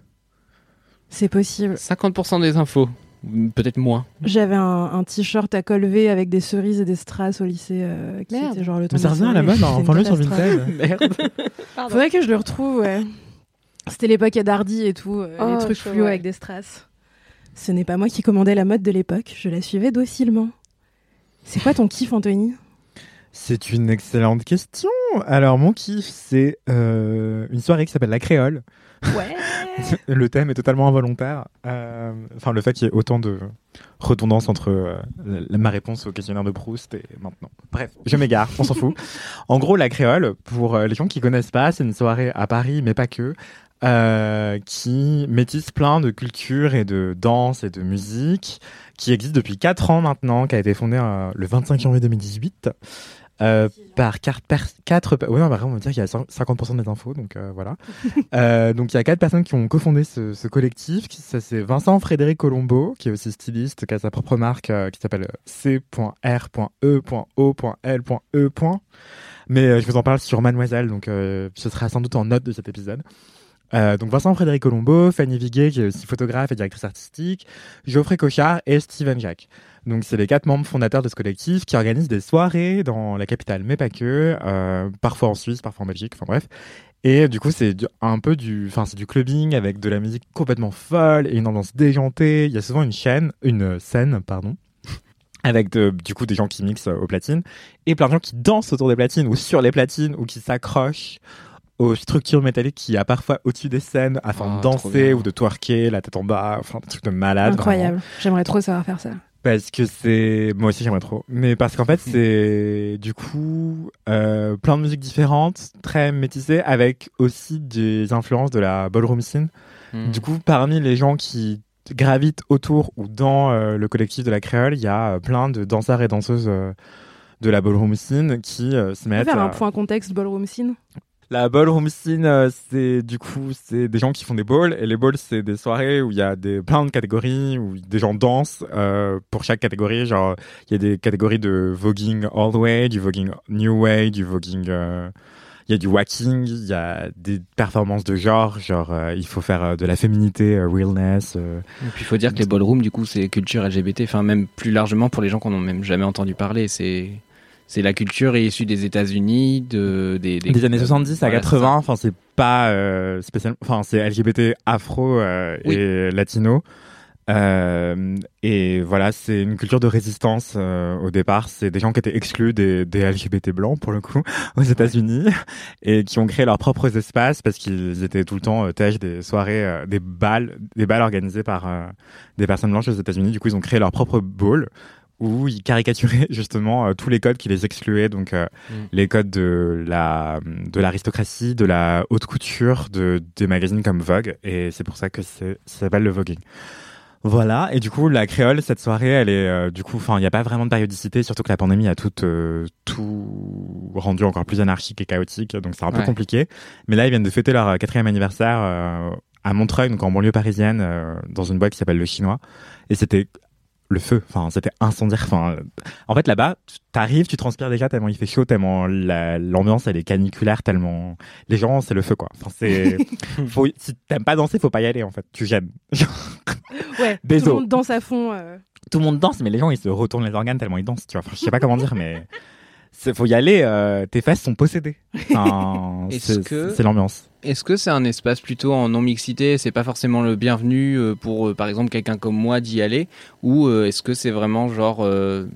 C'est possible. cinquante pour cent des infos. Peut-être moins. J'avais un, un t-shirt à col V avec des cerises et des strass au lycée euh, qui Merde. était genre le temps Mais ça des revient à la cerises. mode, hein, C'était enfin une le sur catastrophe. Vinted. Merde. Pardon. Faudrait que je le retrouve, ouais. C'était l'époque Dardy et tout, euh, Oh, les trucs chaud, fluo ouais. avec des strass. Ce n'est pas moi qui commandais la mode de l'époque, je la suivais docilement. C'est quoi ton kiff, Anthony? C'est une excellente question. Alors, mon kiff, c'est euh, une soirée qui s'appelle La Créole. Ouais. Le thème est totalement involontaire. Euh, Enfin, le fait qu'il y ait autant de redondance entre euh, la- ma réponse au questionnaire de Proust et maintenant. Bref, je m'égare, on s'en fout. En gros, La Créole, pour euh, les gens qui connaissent pas, c'est une soirée à Paris, mais pas que, euh, qui métisse plein de cultures et de danse et de musique, qui existe depuis quatre ans maintenant, qui a été fondée euh, le vingt-cinq janvier deux mille dix-huit. Euh, par quatre, per- quatre pe- ouais, non, bah, on va dire qu'il y a cinquante pour cent des infos, donc euh, voilà. euh, donc il y a quatre personnes qui ont cofondé ce, ce collectif. Qui- Ça c'est Vincent Frédéric Colombo, qui est aussi styliste, qui a sa propre marque euh, qui s'appelle C R E O L E. Mais euh, je vous en parle sur Mademoiselle, donc euh, ce sera sans doute en note de cet épisode. Euh, donc Vincent Frédéric Colombo, Fanny Viguet, qui est aussi photographe et directrice artistique, Geoffrey Cochard et Steven Jacques. Donc c'est les quatre membres fondateurs de ce collectif qui organisent des soirées dans la capitale, mais pas que, euh, parfois en Suisse, parfois en Belgique, enfin bref. Et du coup c'est du- un peu du, enfin c'est du clubbing avec de la musique complètement folle et une ambiance déjantée. Il y a souvent une chaîne, une scène, pardon, avec de, du coup des gens qui mixent aux platines et plein de gens qui dansent autour des platines ou sur les platines ou qui s'accrochent aux structures métalliques qu'il y a parfois au-dessus des scènes afin Ah, de trop danser bien. ou de twerker la tête en bas, enfin des trucs de malade. Incroyable. J'aimerais trop savoir faire ça. Parce que c'est... Moi aussi j'aimerais trop. Mais parce qu'en fait c'est du coup euh, plein de musiques différentes, très métissées, avec aussi des influences de la ballroom scene. Hmm. Du coup parmi les gens qui gravitent autour ou dans euh, le collectif de La Créole, il y a euh, plein de danseurs et danseuses euh, de la ballroom scene qui euh, se On peut mettent faire à... un point contexte ballroom scene. La ballroom scene, euh, c'est du coup c'est des gens qui font des balls et les balls c'est des soirées où il y a des plein de catégories où des gens dansent euh, pour chaque catégorie. Genre il y a des catégories de voguing all the way, du voguing new way, du voguing. euh, Il y a du walking, il y a des performances de genre, genre euh, il faut faire euh, de la féminité, euh, realness. euh. Et puis il faut dire que les ballrooms, du coup, c'est culture L G B T. Enfin, même plus largement pour les gens qui n'en ont même jamais entendu parler. C'est c'est la culture issue des États-Unis, de des, des, Des années soixante-dix à Voilà, quatre-vingts, enfin c'est pas euh, spécialement, enfin c'est L G B T afro euh, Oui. et latino. Euh, et voilà, c'est une culture de résistance euh, au départ. C'est des gens qui étaient exclus des, des L G B T blancs pour le coup aux États-Unis et qui ont créé leurs propres espaces parce qu'ils étaient tout le temps euh, têches des soirées, euh, des balles, des balles organisées par euh, des personnes blanches aux États-Unis. Du coup, ils ont créé leur propre ball où ils caricaturaient justement euh, tous les codes qui les excluaient, donc euh, Mm. les codes de la de l'aristocratie, de la haute couture, de des magazines comme Vogue, et c'est pour ça que c'est ça s'appelle le voguing. Voilà, et du coup la créole cette soirée, elle est euh, du coup, enfin il n'y a pas vraiment de périodicité, surtout que la pandémie a tout euh, tout rendu encore plus anarchique et chaotique, donc c'est un peu Ouais. compliqué. Mais là ils viennent de fêter leur euh, quatrième anniversaire euh, à Montreuil, donc en banlieue parisienne, euh, dans une boîte qui s'appelle Le Chinois, et c'était le feu, enfin c'était incendiaire. Enfin, en fait là-bas, t'arrives, tu transpires déjà tellement il fait chaud, tellement la- l'ambiance elle est caniculaire, tellement les gens c'est le feu quoi. Enfin c'est, faut, si t'aimes pas danser, faut pas y aller en fait, tu gênes. Ouais, Bézo. tout le monde danse à fond. euh. Tout le monde danse, mais les gens ils se retournent les organes tellement ils dansent, tu vois. Enfin, je sais pas comment dire, mais c'est, faut y aller. Euh, tes fesses sont possédées. Enfin, Est-ce c'est, que- c'est l'ambiance. Est-ce que c'est un espace plutôt en non-mixité? C'est pas forcément le bienvenu euh, pour, euh, par exemple, quelqu'un comme moi d'y aller? Ou euh, est-ce que c'est vraiment genre euh,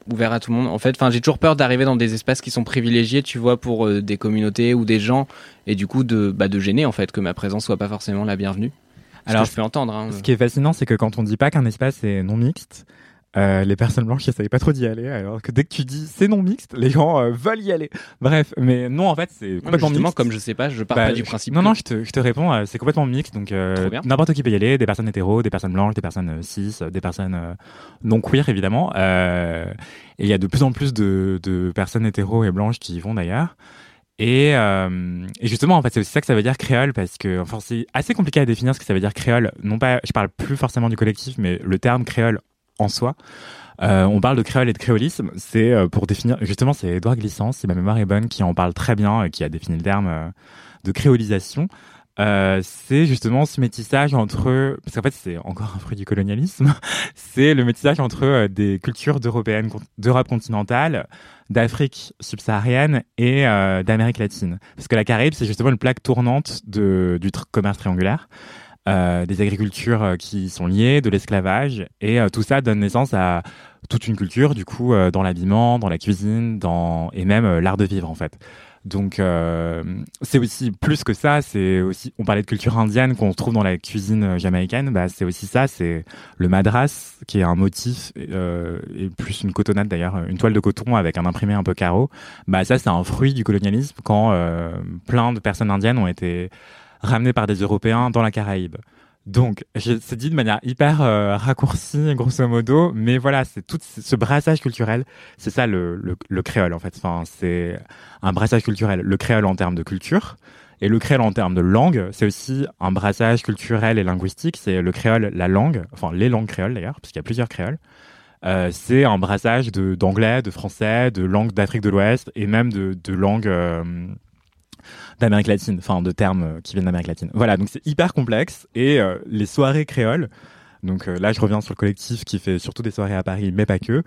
ouvert à tout le monde. En fait, enfin, j'ai toujours peur d'arriver dans des espaces qui sont privilégiés, tu vois, pour euh, des communautés ou des gens, et du coup de, bah, de gêner en fait que ma présence soit pas forcément la bienvenue. Ce Alors, que je peux entendre. Hein. Ce qui est fascinant, c'est que quand on dit pas qu'un espace est non mixte, Euh, les personnes blanches n'essayent pas trop d'y aller, alors que dès que tu dis c'est non mixte, les gens euh, veulent y aller. Bref, mais non, en fait, c'est complètement non, mixte. Comme je sais pas, je pars bah, pas du principe. Non, que... non, je te, je te réponds, euh, c'est complètement mixte, donc euh, n'importe qui peut y aller, des personnes hétéros, des personnes blanches, des personnes euh, cis, euh, des personnes euh, non queer, évidemment. Euh, et il y a de plus en plus de, de personnes hétéros et blanches qui y vont d'ailleurs. Et, euh, et justement, en fait, c'est aussi ça que ça veut dire créole, parce que enfin, c'est assez compliqué à définir ce que ça veut dire créole. Non pas, je parle plus forcément du collectif, mais le terme créole en soi. Euh, on parle de créole et de créolisme, c'est euh, pour définir, justement, c'est Édouard Glissant, si ma mémoire est bonne, qui en parle très bien, et qui a défini le terme euh, de créolisation. Euh, c'est justement ce métissage entre, parce qu'en fait c'est encore un fruit du colonialisme, c'est le métissage entre euh, des cultures d'européennes, d'Europe continentale, d'Afrique subsaharienne et euh, d'Amérique latine. Parce que la Caraïbe, c'est justement une plaque tournante de, du tr- commerce triangulaire. Euh, des agricultures euh, qui sont liées, de l'esclavage, et euh, tout ça donne naissance à toute une culture, du coup, euh, dans l'habillement, dans la cuisine, dans et même euh, l'art de vivre, en fait. Donc, euh, c'est aussi plus que ça. C'est aussi, on parlait de culture indienne qu'on trouve dans la cuisine jamaïcaine. Bah, c'est aussi ça. C'est le madras, qui est un motif euh, et plus une cotonnade d'ailleurs, une toile de coton avec un imprimé un peu carreau. Bah, ça, c'est un fruit du colonialisme quand euh, plein de personnes indiennes ont été ramenés par des Européens dans la Caraïbe. Donc, c'est dit de manière hyper euh, raccourcie, grosso modo, mais voilà, c'est tout ce brassage culturel, c'est ça le, le, le créole en fait. Enfin, c'est un brassage culturel, le créole en termes de culture, et le créole en termes de langue, c'est aussi un brassage culturel et linguistique. C'est le créole, la langue, enfin les langues créoles d'ailleurs, parce qu'il y a plusieurs créoles. Euh, c'est un brassage de d'anglais, de français, de langues d'Afrique de l'Ouest, et même de, de langues euh, d'Amérique latine, enfin de termes qui viennent d'Amérique latine. Voilà, donc c'est hyper complexe, et euh, les soirées créoles, donc euh, là je reviens sur le collectif qui fait surtout des soirées à Paris, mais pas que.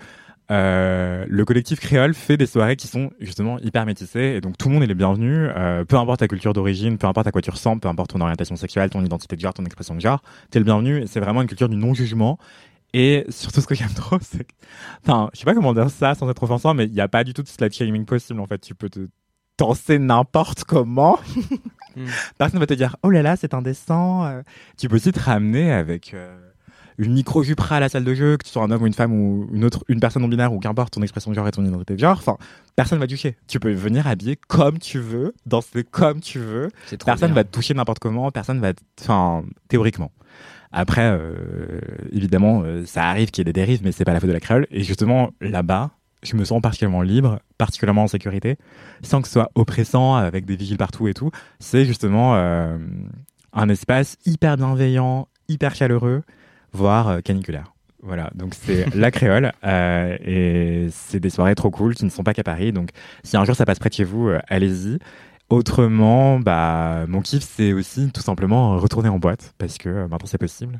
Euh, le collectif créole fait des soirées qui sont justement hyper métissées, et donc tout le monde est le bienvenu, euh, peu importe ta culture d'origine, peu importe à quoi tu ressembles, peu importe ton orientation sexuelle, ton identité de genre, ton expression de genre, t'es le bienvenu, et c'est vraiment une culture du non-jugement. Et surtout, ce que j'aime trop, c'est que, enfin, je sais pas comment dire ça sans être offensant, mais il y a pas du tout de slut shaming possible, en fait. Tu peux te danser n'importe comment. mm. Personne va te dire, oh là là, c'est indécent. Euh, tu peux aussi te ramener avec euh, une micro-jupra à la salle de jeu, que tu sois un homme ou une femme ou une autre, une personne non binaire, ou qu'importe ton expression de genre et ton identité de genre. Enfin, personne va te toucher. Tu peux venir habiller comme tu veux, danser comme tu veux. Personne bien. va te toucher n'importe comment. Personne va, enfin, théoriquement. Après, euh, évidemment, euh, ça arrive qu'il y ait des dérives, mais c'est pas la faute de la créole. Et justement, là-bas, je me sens particulièrement libre, particulièrement en sécurité, sans que ce soit oppressant, avec des vigiles partout et tout. C'est justement euh, un espace hyper bienveillant, hyper chaleureux, voire euh, caniculaire. Voilà, donc c'est la créole, euh, et c'est des soirées trop cool qui ne sont pas qu'à Paris. Donc si un jour ça passe près de chez vous, euh, allez-y. Autrement, bah, mon kiff, c'est aussi tout simplement retourner en boîte, parce que euh, maintenant c'est possible.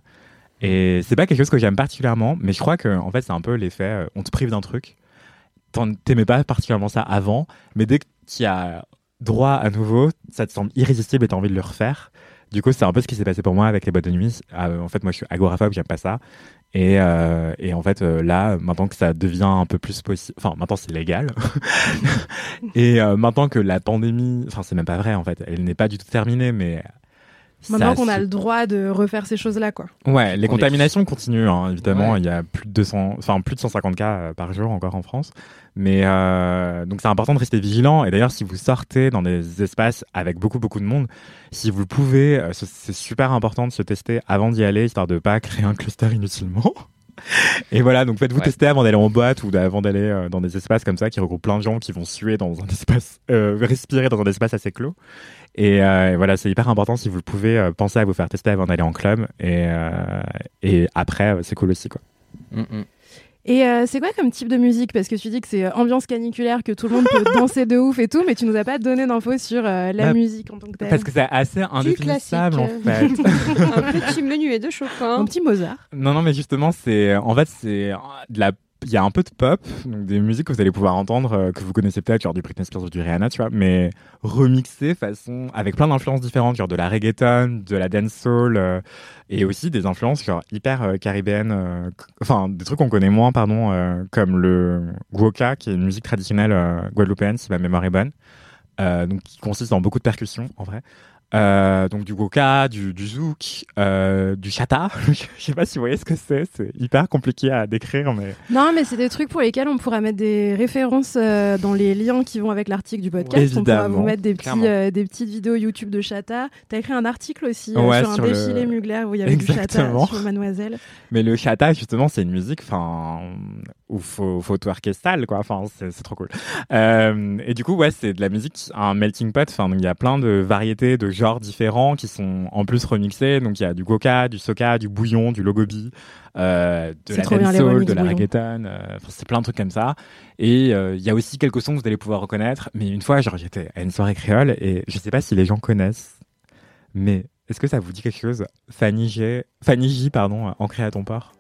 Et c'est pas quelque chose que j'aime particulièrement, mais je crois que en fait c'est un peu l'effet, euh, on te prive d'un truc. T'aimais pas particulièrement ça avant, mais dès que tu as droit à nouveau, ça te semble irrésistible et t'as envie de le refaire. Du coup, c'est un peu ce qui s'est passé pour moi avec les boîtes de nuit. Euh, en fait, moi, je suis agoraphobe, j'aime pas ça. Et, euh, et en fait, euh, là, maintenant que ça devient un peu plus possible, enfin, maintenant c'est légal. et euh, maintenant que la pandémie, enfin, c'est même pas vrai, en fait, elle n'est pas du tout terminée, mais maintenant ça, qu'on c'est... a le droit de refaire ces choses-là, quoi. Ouais, les on contaminations est... continuent, hein, évidemment. Ouais. Il y a plus de deux cents, enfin plus de cent cinquante cas par jour encore en France. Mais euh, donc c'est important de rester vigilant. Et d'ailleurs, si vous sortez dans des espaces avec beaucoup beaucoup de monde, si vous le pouvez, euh, c'est super important de se tester avant d'y aller, histoire de pas créer un cluster inutilement. Et voilà, donc faites-vous ouais. tester avant d'aller en boîte ou avant d'aller euh, dans des espaces comme ça qui regroupent plein de gens qui vont suer dans un espace, euh, respirer dans un espace assez clos. Et, euh, et voilà, c'est hyper important si vous le pouvez, euh, pensez à vous faire tester avant d'aller en club. Et, euh, et après, euh, c'est cool aussi, quoi. Mm-mm. Et euh, c'est quoi comme type de musique? Parce que tu dis que c'est euh, ambiance caniculaire, que tout le monde peut danser de ouf et tout, mais tu nous as pas donné d'infos sur euh, la bah, musique en tant que telle. Parce que c'est assez indéfinissable en fait. Un petit menu et de chocolat. Un petit Mozart. Non, non, mais justement, c'est en fait c'est de la il y a un peu de pop, donc des musiques que vous allez pouvoir entendre, euh, que vous connaissez peut-être, genre du Britney Spears ou du Rihanna, tu vois, mais remixées façon, avec plein d'influences différentes, genre de la reggaeton, de la dancehall, euh, et aussi des influences genre hyper euh, caribéennes, euh, enfin des trucs qu'on connaît moins, pardon, euh, comme le guoka, qui est une musique traditionnelle euh, guadeloupéenne, si ma mémoire est bonne, euh, donc qui consiste en beaucoup de percussions, en vrai. Euh, donc du goka, du, du zouk, euh, du chata. Je sais pas si vous voyez ce que c'est, c'est hyper compliqué à décrire, mais... Non, mais c'est des trucs pour lesquels on pourra mettre des références euh, dans les liens qui vont avec l'article du podcast. Évidemment, on pourra vous mettre des, petits, clairement. euh, des petites vidéos YouTube de chata. T'as écrit un article aussi euh, Ouais, sur, sur un le- défilé Mugler où il y avait Exactement. du chata sur Mademoiselle. Mais le chata, justement, c'est une musique, enfin, où faut, faut twerker sale, quoi. Enfin, c'est, c'est trop cool. Euh, et du coup, ouais, c'est de la musique, un melting pot. Enfin, donc il y a plein de variétés, de genres différents qui sont en plus remixés. Donc il y a du goka, du soca, du bouillon, du logobi, euh, de C'est la trop bien, les dancehall, remixes de la bouillon. reggaeton. Euh, enfin, c'est plein de trucs comme ça. Et euh, il y a aussi quelques sons que vous allez pouvoir reconnaître. Mais une fois, genre, j'étais à une soirée créole et je sais pas si les gens connaissent, mais est-ce que ça vous dit quelque chose? Fanny J, Fanny J, pardon, Ancré à ton port.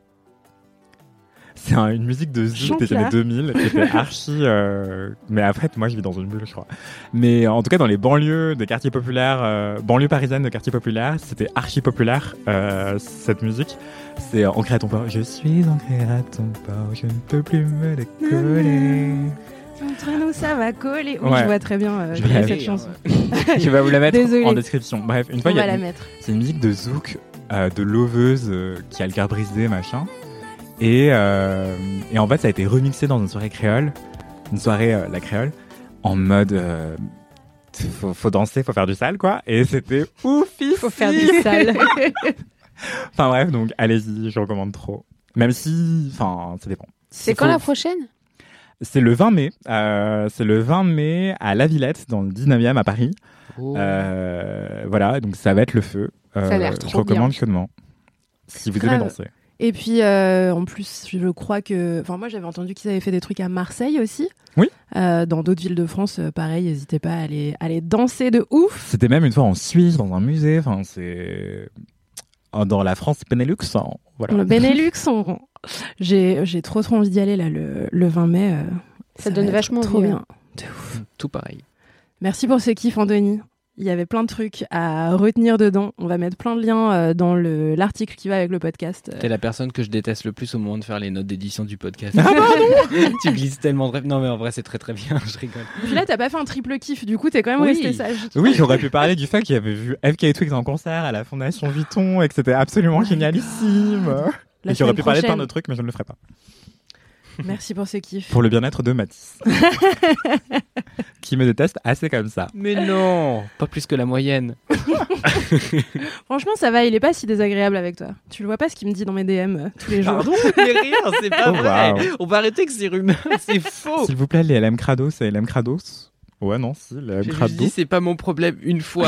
C'est un- une musique de zouk des Chante-la. années deux mille qui était archi. Euh... Mais après, moi, je vis dans une bulle, je crois. Mais en tout cas, dans les banlieues des quartiers populaires, euh, banlieues parisiennes de quartiers populaires, c'était archi populaire euh, cette musique. C'est Ancré à ton port. Je suis ancré à ton port, je ne peux plus me décoller. Entre nous, ça va coller. Oui, Ouais. je vois très bien euh, Je quelle est vais cette aller, chanson. Je vais vous la mettre Désolée. en description. Bref, une fois, On il y va a la une- mettre. c'est une musique de zouk, euh, de loveuse euh, qui a le cœur brisé, machin. Et, euh, et en fait, ça a été remixé dans une soirée créole, une soirée euh, la créole, en mode euh, faut, faut danser, faut faire du sale, quoi. Et c'était oufissime. Faut faire du sale. Enfin bref, donc allez-y, je recommande trop. Même si, enfin, ça dépend. C'est Il quand faut- la prochaine? C'est le vingt mai. Euh, c'est le vingt mai à La Villette, dans le dix-neuvième à Paris. Oh. Euh, voilà, donc ça va être le feu. Euh, Ça a l'air Je trop recommande bien. chaudement. Si vous Grave. aimez danser. Et puis, euh, en plus, je crois que... Enfin, moi, j'avais entendu qu'ils avaient fait des trucs à Marseille aussi. Oui. Euh, dans d'autres villes de France, euh, pareil, n'hésitez pas à aller, à aller danser de ouf. C'était même une fois en Suisse, dans un musée. Enfin, c'est dans la France Benelux. hein, Voilà. Le Benelux, on... j'ai, j'ai trop trop envie d'y aller là, le, le vingt mai. euh, Ça donne va être vachement trop envie, bien. De ouf. Tout pareil. Merci pour ce kiff, Anthony. Il y avait plein de trucs à retenir dedans. On va mettre plein de liens euh, dans le, l'article qui va avec le podcast. T'es la personne que je déteste le plus au moment de faire les notes d'édition du podcast. Ah pardon. Tu glisses tellement de rêves. Non mais en vrai c'est très très bien, je rigole. Puis là, t'as pas fait un triple kiff. Du coup, t'es quand même Oui. resté sage. Oui, j'aurais pu parler du fait qu'il avait vu F K Twigs en concert à la Fondation Vuitton et que c'était absolument Oh my génialissime. La Et j'aurais semaine pu parler de plein prochaine. de trucs, mais je ne le ferai pas. Merci pour ce kiff. Pour le bien-être de Mathis. Qui me déteste assez comme ça. Mais non, pas plus que la moyenne. Franchement, ça va. Il est pas si désagréable avec toi. Tu le vois pas ce qu'il me dit dans mes D M euh, tous les jours. Mais rien, c'est pas Oh, vrai. wow. On va arrêter que c'est rumeur, c'est faux. S'il vous plaît, les L M Crado, c'est L M Crados. Ouais, non, si, les L M J'ai juste Crado. dit c'est pas mon problème une fois.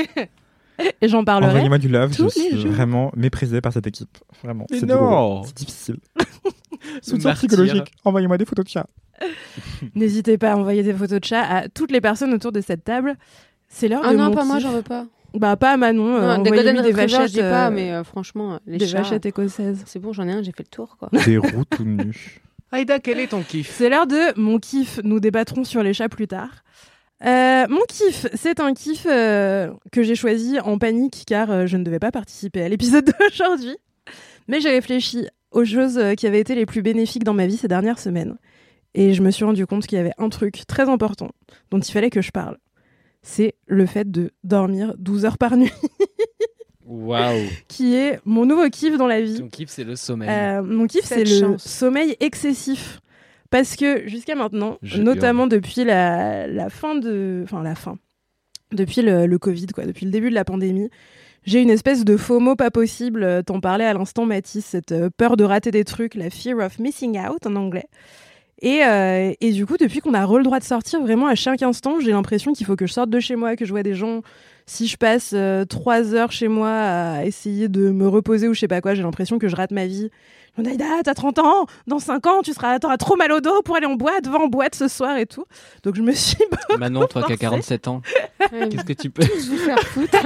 Et j'en parlerai. Envoyez-moi du love, je tous les suis jours. vraiment méprisée par cette équipe. Vraiment. Mais c'est non. douloureux. C'est difficile. Soutien Martyr. psychologique. Envoyez-moi des photos de chat. N'hésitez pas à envoyer des photos de chat à toutes les personnes autour de cette table. C'est l'heure Ah de non, mon pas moi, kiff. j'en veux pas. Bah pas à Manon. euh, Non, des envoyez-lui Golden des Retrievers, vachettes. je dis pas, euh, mais euh, franchement, les des chats, vachettes écossaises. c'est bon, j'en ai un, j'ai fait le tour, quoi. Des roues tout nues. Aïda, quel est ton kiff? C'est l'heure de mon kiff. Nous débattrons sur les chats plus tard. Euh, mon kiff, c'est un kiff euh, que j'ai choisi en panique car euh, je ne devais pas participer à l'épisode d'aujourd'hui. Mais j'ai réfléchi aux choses euh, qui avaient été les plus bénéfiques dans ma vie ces dernières semaines. Et je me suis rendu compte qu'il y avait un truc très important dont il fallait que je parle. C'est le fait de dormir douze heures par nuit, Waouh. qui est mon nouveau kiff dans la vie. Ton kiff c'est le sommeil. Euh, mon kiff, c'est Cette le chance. sommeil excessif. Parce que jusqu'à maintenant, Je notamment depuis la, la fin de... Enfin, la fin. Depuis le, le Covid, quoi, depuis le début de la pandémie, j'ai une espèce de FOMO pas possible. Euh, T'en parlais à l'instant, Mathis, cette euh, peur de rater des trucs, la fear of missing out en anglais. Et, euh, et du coup, depuis qu'on a re le droit de sortir, vraiment à chaque instant, j'ai l'impression qu'il faut que je sorte de chez moi, que je vois des gens si je passe euh, trois heures chez moi à essayer de me reposer ou je sais pas quoi, j'ai l'impression que je rate ma vie. On a dit, ah, t'as trente ans, dans cinq ans, tu seras, t'auras trop mal au dos pour aller en boîte, va en boîte ce soir et tout. Donc je me suis Manon, toi qui as quarante-sept ans, qu'est-ce que tu peux vous faire foutre.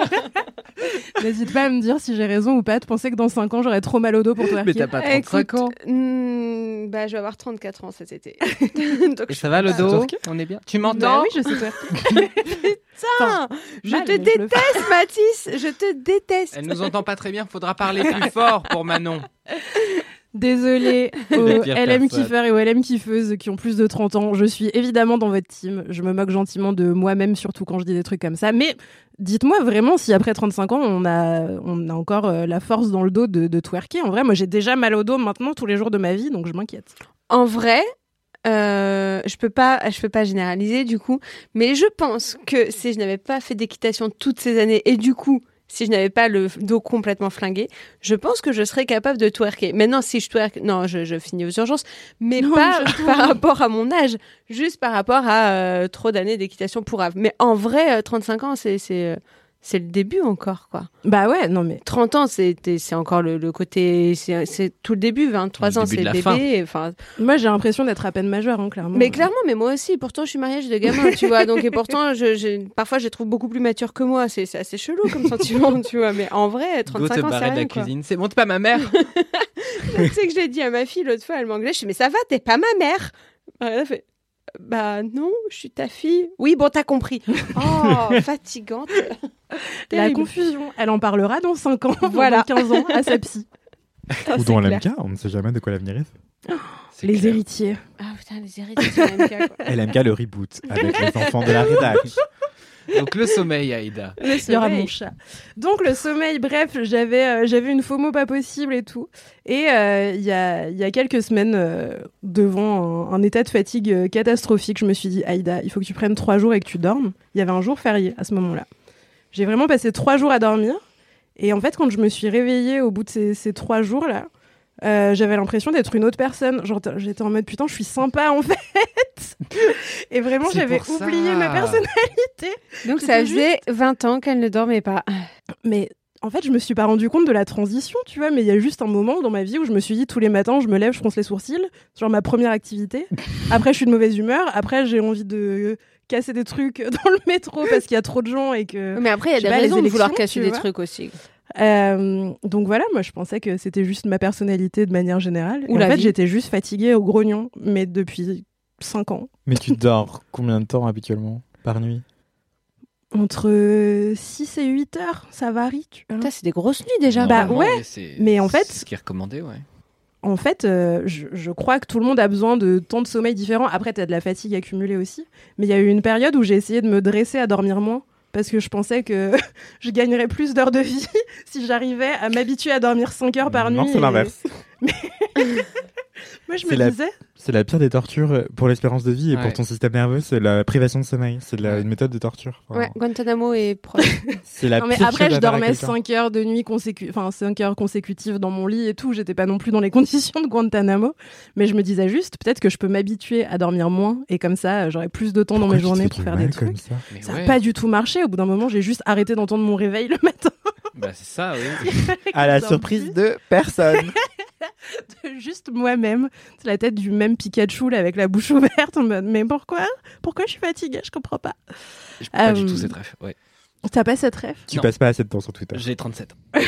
N'hésite pas à me dire si j'ai raison ou pas de penser que dans cinq ans, j'aurai trop mal au dos pour twerker. Mais t'as pas trente-cinq ans. Hmm, bah, je vais avoir trente-quatre ans cet été. Donc, Et ça va le pas- dos? On est bien. Tu m'entends? Bah oui, je sais twerker. Putain, je mal, te mais je le déteste, Mathis. Je te déteste. Elle nous entend pas très bien, faudra parler plus fort pour Manon. Désolée aux Les pires L M personnes. kiffeurs et aux L M kiffeuses qui ont plus de trente ans. Je suis évidemment dans votre team. Je me moque gentiment de moi-même, surtout quand je dis des trucs comme ça. Mais dites-moi vraiment si après trente-cinq ans, on a, on a encore euh, la force dans le dos de, de twerker. En vrai, moi, j'ai déjà mal au dos maintenant tous les jours de ma vie, donc je m'inquiète. En vrai, euh, je peux pas, je peux pas généraliser du coup, mais je pense que si je n'avais pas fait d'équitation toutes ces années et du coup, si je n'avais pas le dos complètement flingué, je pense que je serais capable de twerker. Maintenant, si je twerk, non, je, je finis aux urgences, mais Non, pas je par rapport à mon âge, juste par rapport à euh, trop d'années d'équitation pour av. Mais en vrai, euh, trente-cinq ans, c'est c'est euh, c'est le début encore, quoi. Bah ouais, non mais trente ans, c'est c'est encore le, le côté, c'est c'est tout le début. vingt-trois Le ans, début c'est de le la bébé. Enfin, moi j'ai l'impression d'être à peine majeure, hein, clairement. mais clairement, mais moi aussi. Pourtant, je suis mariée, j'ai des gamins, tu vois. Donc, et pourtant, je, je, parfois, je les trouve beaucoup plus matures que moi. C'est, c'est assez chelou comme sentiment, tu vois. Mais en vrai, Go trente-cinq te ans, c'est barrer de rien, la quoi. cuisine. C'est bon, t'es pas ma mère. Tu sais que je l'ai dit à ma fille l'autre fois, elle m'engueulait. Je dis, mais ça va, t'es pas ma mère. Elle a fait, bah non, je suis ta fille. Oui, bon, t'as compris. Oh, fatigante. La Terrible. confusion, elle en parlera dans cinq ans, Voilà. dans quinze ans, à sa psy. Putain, Ou c'est dans clair. l'M K, on ne sait jamais de quoi l'avenir est fait. C'est Les clair. héritiers. Ah putain, les héritiers sur M K, quoi. L M K, le reboot, avec les enfants de la rédac. Donc le sommeil, Aïda. Le Il y aura sommeil. mon chat. Donc le sommeil, bref, j'avais euh, j'avais une FOMO pas possible et tout. Et euh, il y, a, il y a quelques semaines, euh, devant un, un état de fatigue euh, catastrophique, je me suis dit, Aïda, il faut que tu prennes trois jours et que tu dormes. Il y avait un jour férié à ce moment-là. J'ai vraiment passé trois jours à dormir. Et en fait, quand je me suis réveillée au bout de ces, ces trois jours-là, euh, j'avais l'impression d'être une autre personne. Genre, t- j'étais en mode, putain, je suis sympa en fait. Et vraiment, C'est j'avais pour ça. oublié ma personnalité. Donc, C'était ça faisait vingt ans qu'elle ne dormait pas. Mais en fait, je me suis pas rendu compte de la transition, tu vois. Mais il y a juste un moment dans ma vie où je me suis dit, tous les matins, je me lève, je fronce les sourcils. Genre ma première activité. Après, je suis de mauvaise humeur. Après, j'ai envie de casser des trucs dans le métro parce qu'il y a trop de gens et que. Mais après, il y a Je des sais pas, les raisons de vouloir élections, casser tu des vois. trucs aussi. Euh, donc voilà, moi je pensais que c'était juste ma personnalité de manière générale. Ou Et la en fait, vie. j'étais juste fatiguée au grognon, mais depuis cinq ans. Mais tu dors combien de temps habituellement par nuit? Entre six et huit heures, ça varie. Tu vois. Putain, c'est des grosses nuits déjà. Bah, Normalement, ouais, c'est- mais en fait- c'est ce qui est recommandé, ouais. En fait, euh, je, je crois que tout le monde a besoin de temps de sommeil différents. Après, t'as de la fatigue accumulée aussi. Mais il y a eu une période où j'ai essayé de me dresser à dormir moins. Parce que je pensais que je gagnerais plus d'heures de vie si j'arrivais à m'habituer à dormir cinq heures par Non, nuit. c'est et- l'inverse. Moi, je C'est me la- disais, C'est la pire des tortures pour l'espérance de vie et Ouais. pour ton système nerveux, c'est la privation de sommeil. C'est de la- Ouais. une méthode de torture. Enfin, Ouais, Guantanamo est proche. C'est la non, mais pire après, chose je à faire à dormais quelqu'un. cinq heures de nuit consécu... enfin, cinq heures consécutives dans mon lit et tout. J'étais pas non plus dans les conditions de Guantanamo. Mais je me disais juste, peut-être que je peux m'habituer à dormir moins. Et comme ça, j'aurai plus de temps dans Pourquoi mes tu te journées fais pour du faire mal des comme trucs. ça Mais Ça ouais. n'a pas du tout marché. Au bout d'un moment, j'ai juste arrêté d'entendre mon réveil le matin. Bah, c'est ça, oui. À la Tant surprise pis. de personne. Juste moi-même. C'est la tête du même Pikachu là, avec la bouche ouverte. En mode, mais pourquoi Pourquoi je suis fatiguée Je comprends pas. Je peux pas Euh, du tout cette ref. Ouais. T'as pas cette rêve Tu Non. passes pas assez de temps sur Twitter. J'ai trente-sept ans.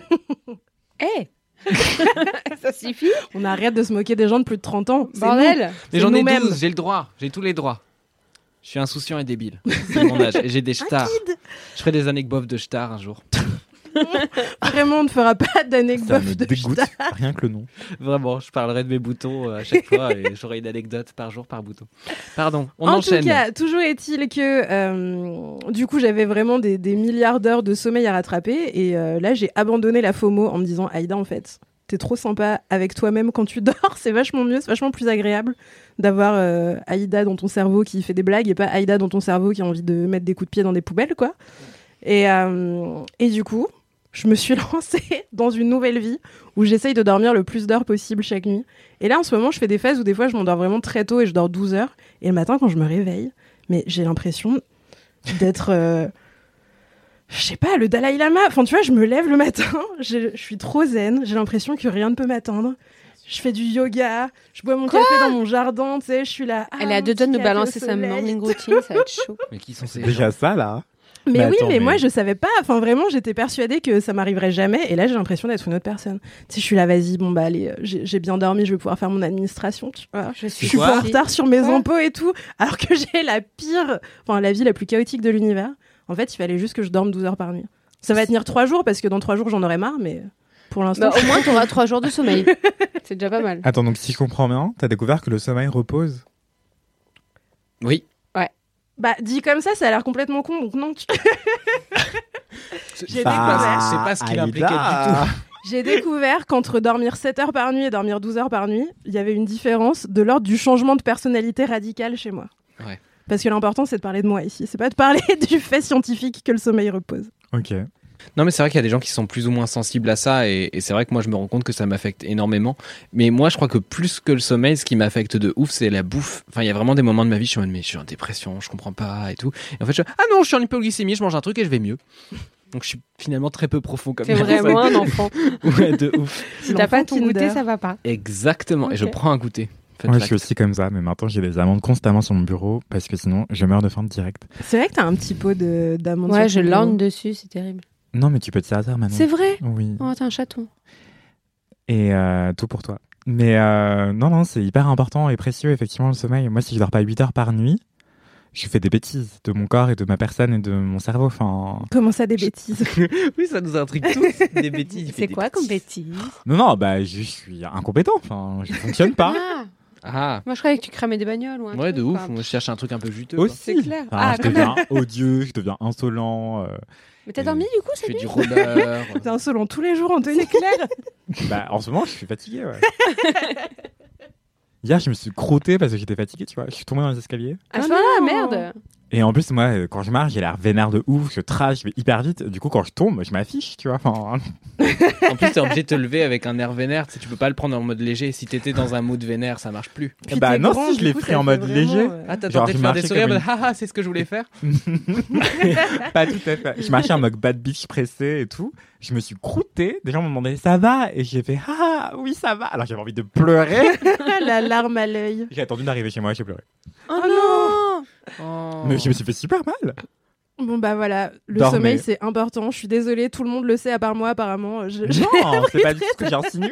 Eh Ça suffit, On arrête de se moquer des gens de plus de trente ans. C'est bordel. Mais C'est j'en ai nous-mêmes. douze, j'ai le droit. J'ai tous les droits. Je suis insouciant et débile. C'est mon âge. Et j'ai des nous. stars. Kid. Je ferai des anecdotes de stars un jour. Vraiment, on ne fera pas Ça d'anecdote me de dégoûte, Star. rien que le nom. Vraiment, je parlerai de mes boutons euh, à chaque fois et j'aurai une anecdote par jour par bouton. Pardon, on en enchaîne. tout cas, toujours est-il que euh, du coup, j'avais vraiment des, des milliards d'heures de sommeil à rattraper. Et euh, là, j'ai abandonné la FOMO en me disant, Aïda, en fait, t'es trop sympa avec toi-même quand tu dors. C'est vachement mieux, c'est vachement plus agréable d'avoir euh, Aïda dans ton cerveau qui fait des blagues et pas Aïda dans ton cerveau qui a envie de mettre des coups de pied dans des poubelles, quoi. Et, euh, et du coup, je me suis lancée dans une nouvelle vie où j'essaye de dormir le plus d'heures possible chaque nuit. Et là, en ce moment, je fais des phases où des fois, je m'endors vraiment très tôt et je dors douze heures. Et le matin, quand je me réveille, mais j'ai l'impression d'être... euh, je sais pas, le Dalai Lama. Enfin, tu vois, je me lève le matin, je je suis trop zen, j'ai l'impression que rien ne peut m'atteindre. Je fais du yoga, je bois mon Quoi café dans mon jardin, tu sais, je suis là. Elle ah, est à mon deux doigts de petit nous café au balancer sa soleil. morning routine, ça va être chaud. Mais qui sont ces C'est déjà gens ça, là. Mais, Mais oui, attends, mais, mais- moi je savais pas. Enfin, vraiment, j'étais persuadée que ça m'arriverait jamais. Et là, j'ai l'impression d'être une autre personne. Tu sais, je suis là, vas-y, bon bah allez, euh, j'ai j'ai bien dormi, je vais pouvoir faire mon administration. Tu vois. Je Je suis quoi pas en retard sur mes Quoi impôts et tout, alors que j'ai la pire, enfin la vie la plus chaotique de l'univers. En fait, il fallait juste que je dorme douze heures par nuit. Ça va tenir trois jours parce que dans trois jours j'en aurai marre, mais pour l'instant. Bah, au moins, t'auras trois jours de sommeil. C'est déjà pas mal. Attends, donc si je comprends bien, t'as découvert que le sommeil repose. Oui. Bah dit comme ça, ça a l'air complètement con, donc non. tu- J'ai Bah, découvert. C'est pas ce qu'il Aïda. impliquait du J'ai découvert qu'entre dormir sept heures par nuit et dormir douze heures par nuit, il y avait une différence de l'ordre du changement de personnalité radical chez moi. Ouais. Parce que l'important, c'est de parler de moi ici. C'est pas de parler du fait scientifique que le sommeil repose. Ok. Non, mais c'est vrai qu'il y a des gens qui sont plus ou moins sensibles à ça, et, et c'est vrai que moi je me rends compte que ça m'affecte énormément. Mais moi je crois que plus que le sommeil, ce qui m'affecte de ouf, c'est la bouffe. Enfin, il y a vraiment des moments de ma vie, je suis en mode, mais je suis en dépression, je comprends pas et tout. Et en fait, je ah non, je suis en hypoglycémie, je mange un truc et je vais mieux. Donc je suis finalement très peu profond comme T'es personne. vraiment un enfant. Ouais, de ouf. Si t'as pas ton L'enfant goûter, Kinder. ça va pas. Exactement. Et je Ok. prends un goûter. Fun Moi, je fact. suis aussi comme ça, mais maintenant j'ai des amandes constamment sur mon bureau parce que sinon je meurs de faim direct. C'est vrai que t'as un petit pot de- d'amandes. Ouais, je sur ton bureau. lorne dessus, c'est terrible. Non, mais tu peux te servir maintenant. C'est vrai. Oui. Oh, t'es un chaton. Et euh, tout pour toi. Mais euh, non, non, c'est hyper important et précieux, effectivement, le sommeil. Moi, si je dors pas huit heures par nuit, je fais des bêtises de mon corps et de ma personne et de mon cerveau. Enfin, Comment ça, des bêtises? Oui, ça nous intrigue tous. Des bêtises. il fait C'est des quoi comme bêtises. bêtise non, non, bah, je suis incompétent. Enfin, je fonctionne pas. Ah, Ah, moi je croyais que tu cramais des bagnoles ou un ouais, truc, de ouf. quoi. Moi, je cherche un truc un peu juteux. Aussi. C'est clair. Enfin, Ah, je quand deviens odieux, je deviens insolent. euh, Mais t'as dormi du coup, Je c'est fais du roller. T'es insolent tous les jours, Anthony. clair. bah, en ce moment, je suis fatigué. Ouais. Hier, je me suis crotté parce que j'étais fatigué, tu vois. Je suis tombé dans les escaliers. Ah, Ah voilà, non. merde. Et en plus, moi, euh, quand je marche, j'ai l'air vénère de ouf, je trash, je vais hyper vite. Du coup, quand je tombe, je m'affiche, tu vois. Enfin, En plus, t'es obligé de te lever avec un air vénère. Tu sais, tu peux pas le prendre en mode léger. Si t'étais dans un mood vénère, ça marche plus. Puis bah t'es non, grand, si je du l'ai coup, pris ça en fait mode vraiment, léger. euh, Ah, t'as Genre, tenté de je faire des marchais sourires, comme mais haha, c'est ce que je voulais faire. Pas tout à fait. Je marchais en mode bad bitch pressé et tout. Je me suis croûté. Des gens m'ont demandé ça va et j'ai fait ah oui ça va. Alors j'avais envie de pleurer. La larme à l'œil. J'ai attendu d'arriver chez moi, j'ai pleuré. Oh non. Oh. Mais je me suis fait super mal. Bon bah voilà, le Dormez. sommeil c'est important. Je suis désolée, tout le monde le sait à part moi apparemment. Je- je- Non, c'est pas du tout ce que j'ai insinué.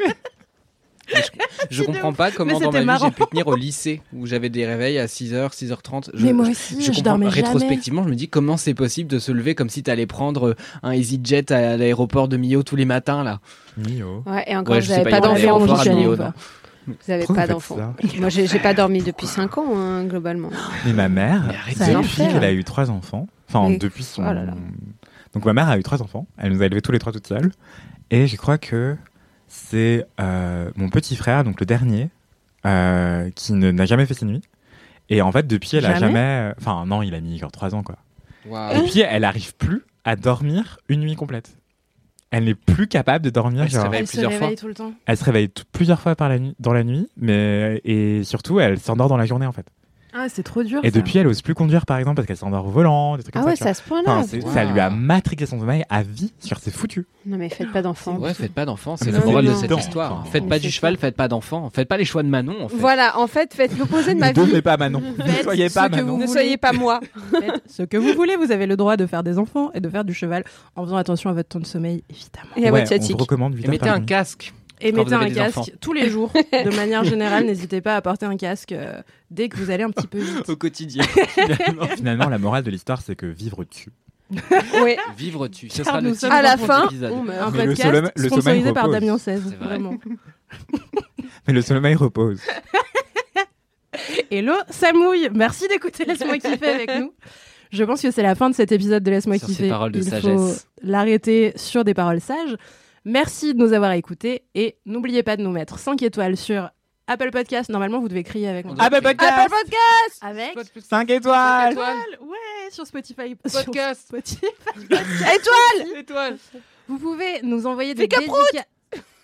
Je comprends pas comment Mais dans ma c'était vie marrant. j'ai pu tenir au lycée où j'avais des réveils à six heures, six heures trente. Je, Mais moi je- aussi, je je, comprends dormais jamais. rétrospectivement, je me dis comment c'est possible de se lever comme si t'allais prendre un EasyJet à l'aéroport de Millau tous les matins là. Mio. Ouais, et encore, Ouais, vous je sais avez pas, pas il y a d'enfant, l'aéroport à vous Millau, jamais. non. Vous avez Pourquoi pas vous faites d'enfant. ça Moi, j'ai j'ai pas dormi depuis cinq ans, hein, globalement. Mais ma mère, Mais arrête, Ça depuis l'enfer. qu'elle a eu trois enfants, enfin Mais- depuis son. Oh là là. Donc ma mère a eu trois enfants. Elle nous a élevés tous les trois toute seule. Et je crois que c'est euh, mon petit frère, donc le dernier, euh, qui ne- n'a jamais fait ses nuits. Et en fait, depuis, elle a Jamais jamais. Enfin, non, il a mis genre trois ans, quoi. Waouh. Et puis, elle arrive plus à dormir une nuit complète. Elle n'est plus capable de dormir. Elle se genre, réveille Elle se plusieurs fois. réveille tout le temps. elle se réveille t- plusieurs fois par la nuit, dans la nuit, mais et surtout, elle s'endort dans la journée, en fait. Ah, c'est trop dur. Et ça. depuis, elle ose plus conduire, par exemple, parce qu'elle s'endort au volant, des trucs Ah comme ouais, ça. c'est à ce point-là. Enfin, c'est- Wow. ça lui a matrixé son sommeil à vie. Genre, c'est foutu. Non, mais faites pas d'enfants. Ouais, faites pas d'enfants, c'est Mais la non, morale non, de cette non. histoire. Enfin, Faites mais pas c'est du cheval, faites pas d'enfants. Faites pas les choix de Manon en fait. Voilà, en fait, faites l'opposé de ma Ne vie. devenez pas Manon. Ne Faites soyez ce pas que Manon. vous Ne voulez. soyez pas moi. Faites ce que vous voulez, vous avez le droit de faire des enfants et de faire du cheval en faisant attention à votre temps de sommeil, évidemment. Et à Ouais, votre on sciatique. vous recommande huit Et heures mettez par un nuit. casque. Et Quand mettez vous avez un des casque enfants. tous les jours. De manière générale, n'hésitez pas à porter un casque euh, dès que vous allez un petit peu vite. Au quotidien. Finalement, la morale de l'histoire, c'est que vivre tue. Oui. Vivre tu. Ce Car sera le nous titre sommes À la de cet fin, épisode. on meurt. Un Mais le podcast sommeil- le sponsorisé sommeil par repose. Damien seize, C'est vrai. vraiment. Mais le sommeil repose. Hello, ça mouille. Merci d'écouter Laisse-moi kiffer avec nous. Je pense que c'est la fin de cet épisode de Laisse-moi Sur ces kiffer. paroles de Il faut sagesse. l'arrêter sur des paroles sages. Merci de nous avoir écoutés et n'oubliez pas de nous mettre cinq étoiles sur Apple Podcast. Normalement, vous devez crier avec moi. On doit Apple crier. Podcast Apple Podcast. Avec cinq étoiles. Ouais, sur Spotify. Sur Podcast. Spotify. Étoile. Étoile. Vous pouvez nous envoyer des Fais que dédicaces.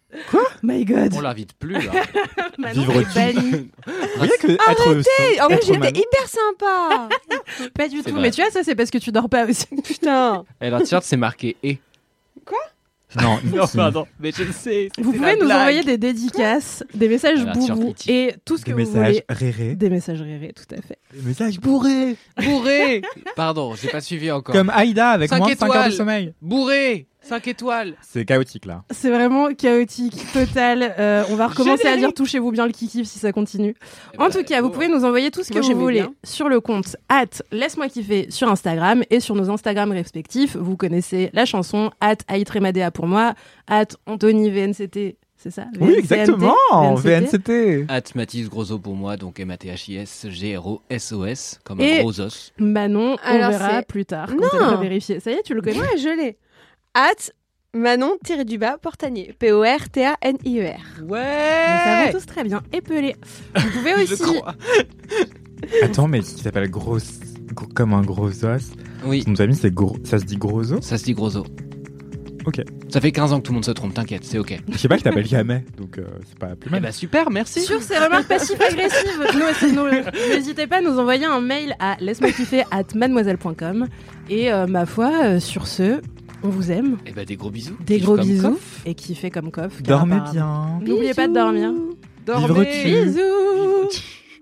Quoi My God. On l'invite plus, là. Manon Vivre est tu- bannie. Vous voyez que être, Arrêtez. En fait, être j'étais Manon- hyper sympa. Pas du tout. vrai. Mais tu vois, ça, c'est parce que tu dors pas aussi. Putain. Et leur t-shirt, c'est marqué « et Non, Non, si. pardon, mais je le sais. Vous pouvez nous envoyer des dédicaces, des messages Alors, t-shirt boubou mythique. et tout ce que Des vous messages voulez. rérés. Des messages rérés, tout à fait. Des messages bourrés. Bourré. Pardon, j'ai pas suivi encore. Comme Aïda avec Cinq moins de cinq heures de étoiles. sommeil. Bourré. cinq étoiles. C'est chaotique là. C'est vraiment chaotique, total. Euh, on va recommencer à Générique. dire touchez-vous bien le kiki si ça continue. Eh En ben, tout cas, vous bon. pouvez nous envoyer tout ce que Moi, vous j'aimais voulez bien. sur le compte at laisse-moi kiffer sur Instagram et sur nos Instagram respectifs. Vous connaissez la chanson at aitremadea pour moi, at Anthony V N C T, c'est ça Oui, V N C T, exactement. V N C T. V N C T. At Mathis Grosso pour moi, donc M A T H I S G R O S O S, comme Et- un gros os. Manon, on Alors, verra c'est- plus tard Non. quand elle va vérifier. Ça y est, tu le connais Ouais, je l'ai. At Manon-du-bas Portanier. P O R T A N I E R. Nous Ouais. savons tous très bien épeler. Vous pouvez Je aussi crois. Attends, mais qui s'appelle gros, gros- comme un gros os. Oui, Son ami, c'est gros. Ça se dit gros os. ça se dit gros os. Ok. Ça fait quinze ans que tout le monde se trompe, t'inquiète, c'est ok. Je sais pas qui t'appelle Gamet, donc euh, c'est pas plus Eh mal. bah super, merci. sur ces remarques passives-agressives, nous- nous- n'hésitez pas à nous envoyer un mail à laisse-moi kiffer at mademoiselle point com. Et euh, ma foi, euh, sur ce, on vous aime. Eh bah des gros bisous. Des Kiffe gros comme bisous. coff. Et kiffez comme coff. car Dormez apparemment- bien. N'oubliez pas de dormir. Vivre-tu. Bisous.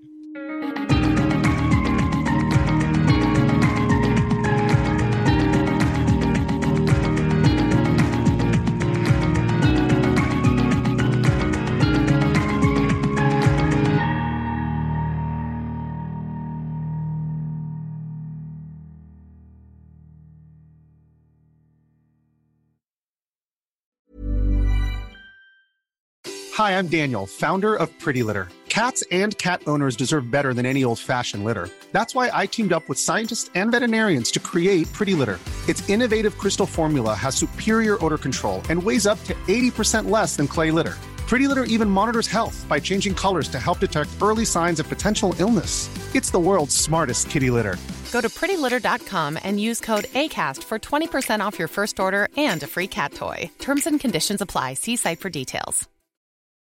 Hi, I'm Daniel, founder of Pretty Litter. Cats and cat owners deserve better than any old-fashioned litter. That's why I teamed up with scientists and veterinarians to create Pretty Litter. Its innovative crystal formula has superior odor control and weighs up to eighty percent less than clay litter. Pretty Litter even monitors health by changing colors to help detect early signs of potential illness. It's the world's smartest kitty litter. Go to pretty litter dot com and use code ACAST for twenty percent off your first order and a free cat toy. Terms and conditions apply. See site for details.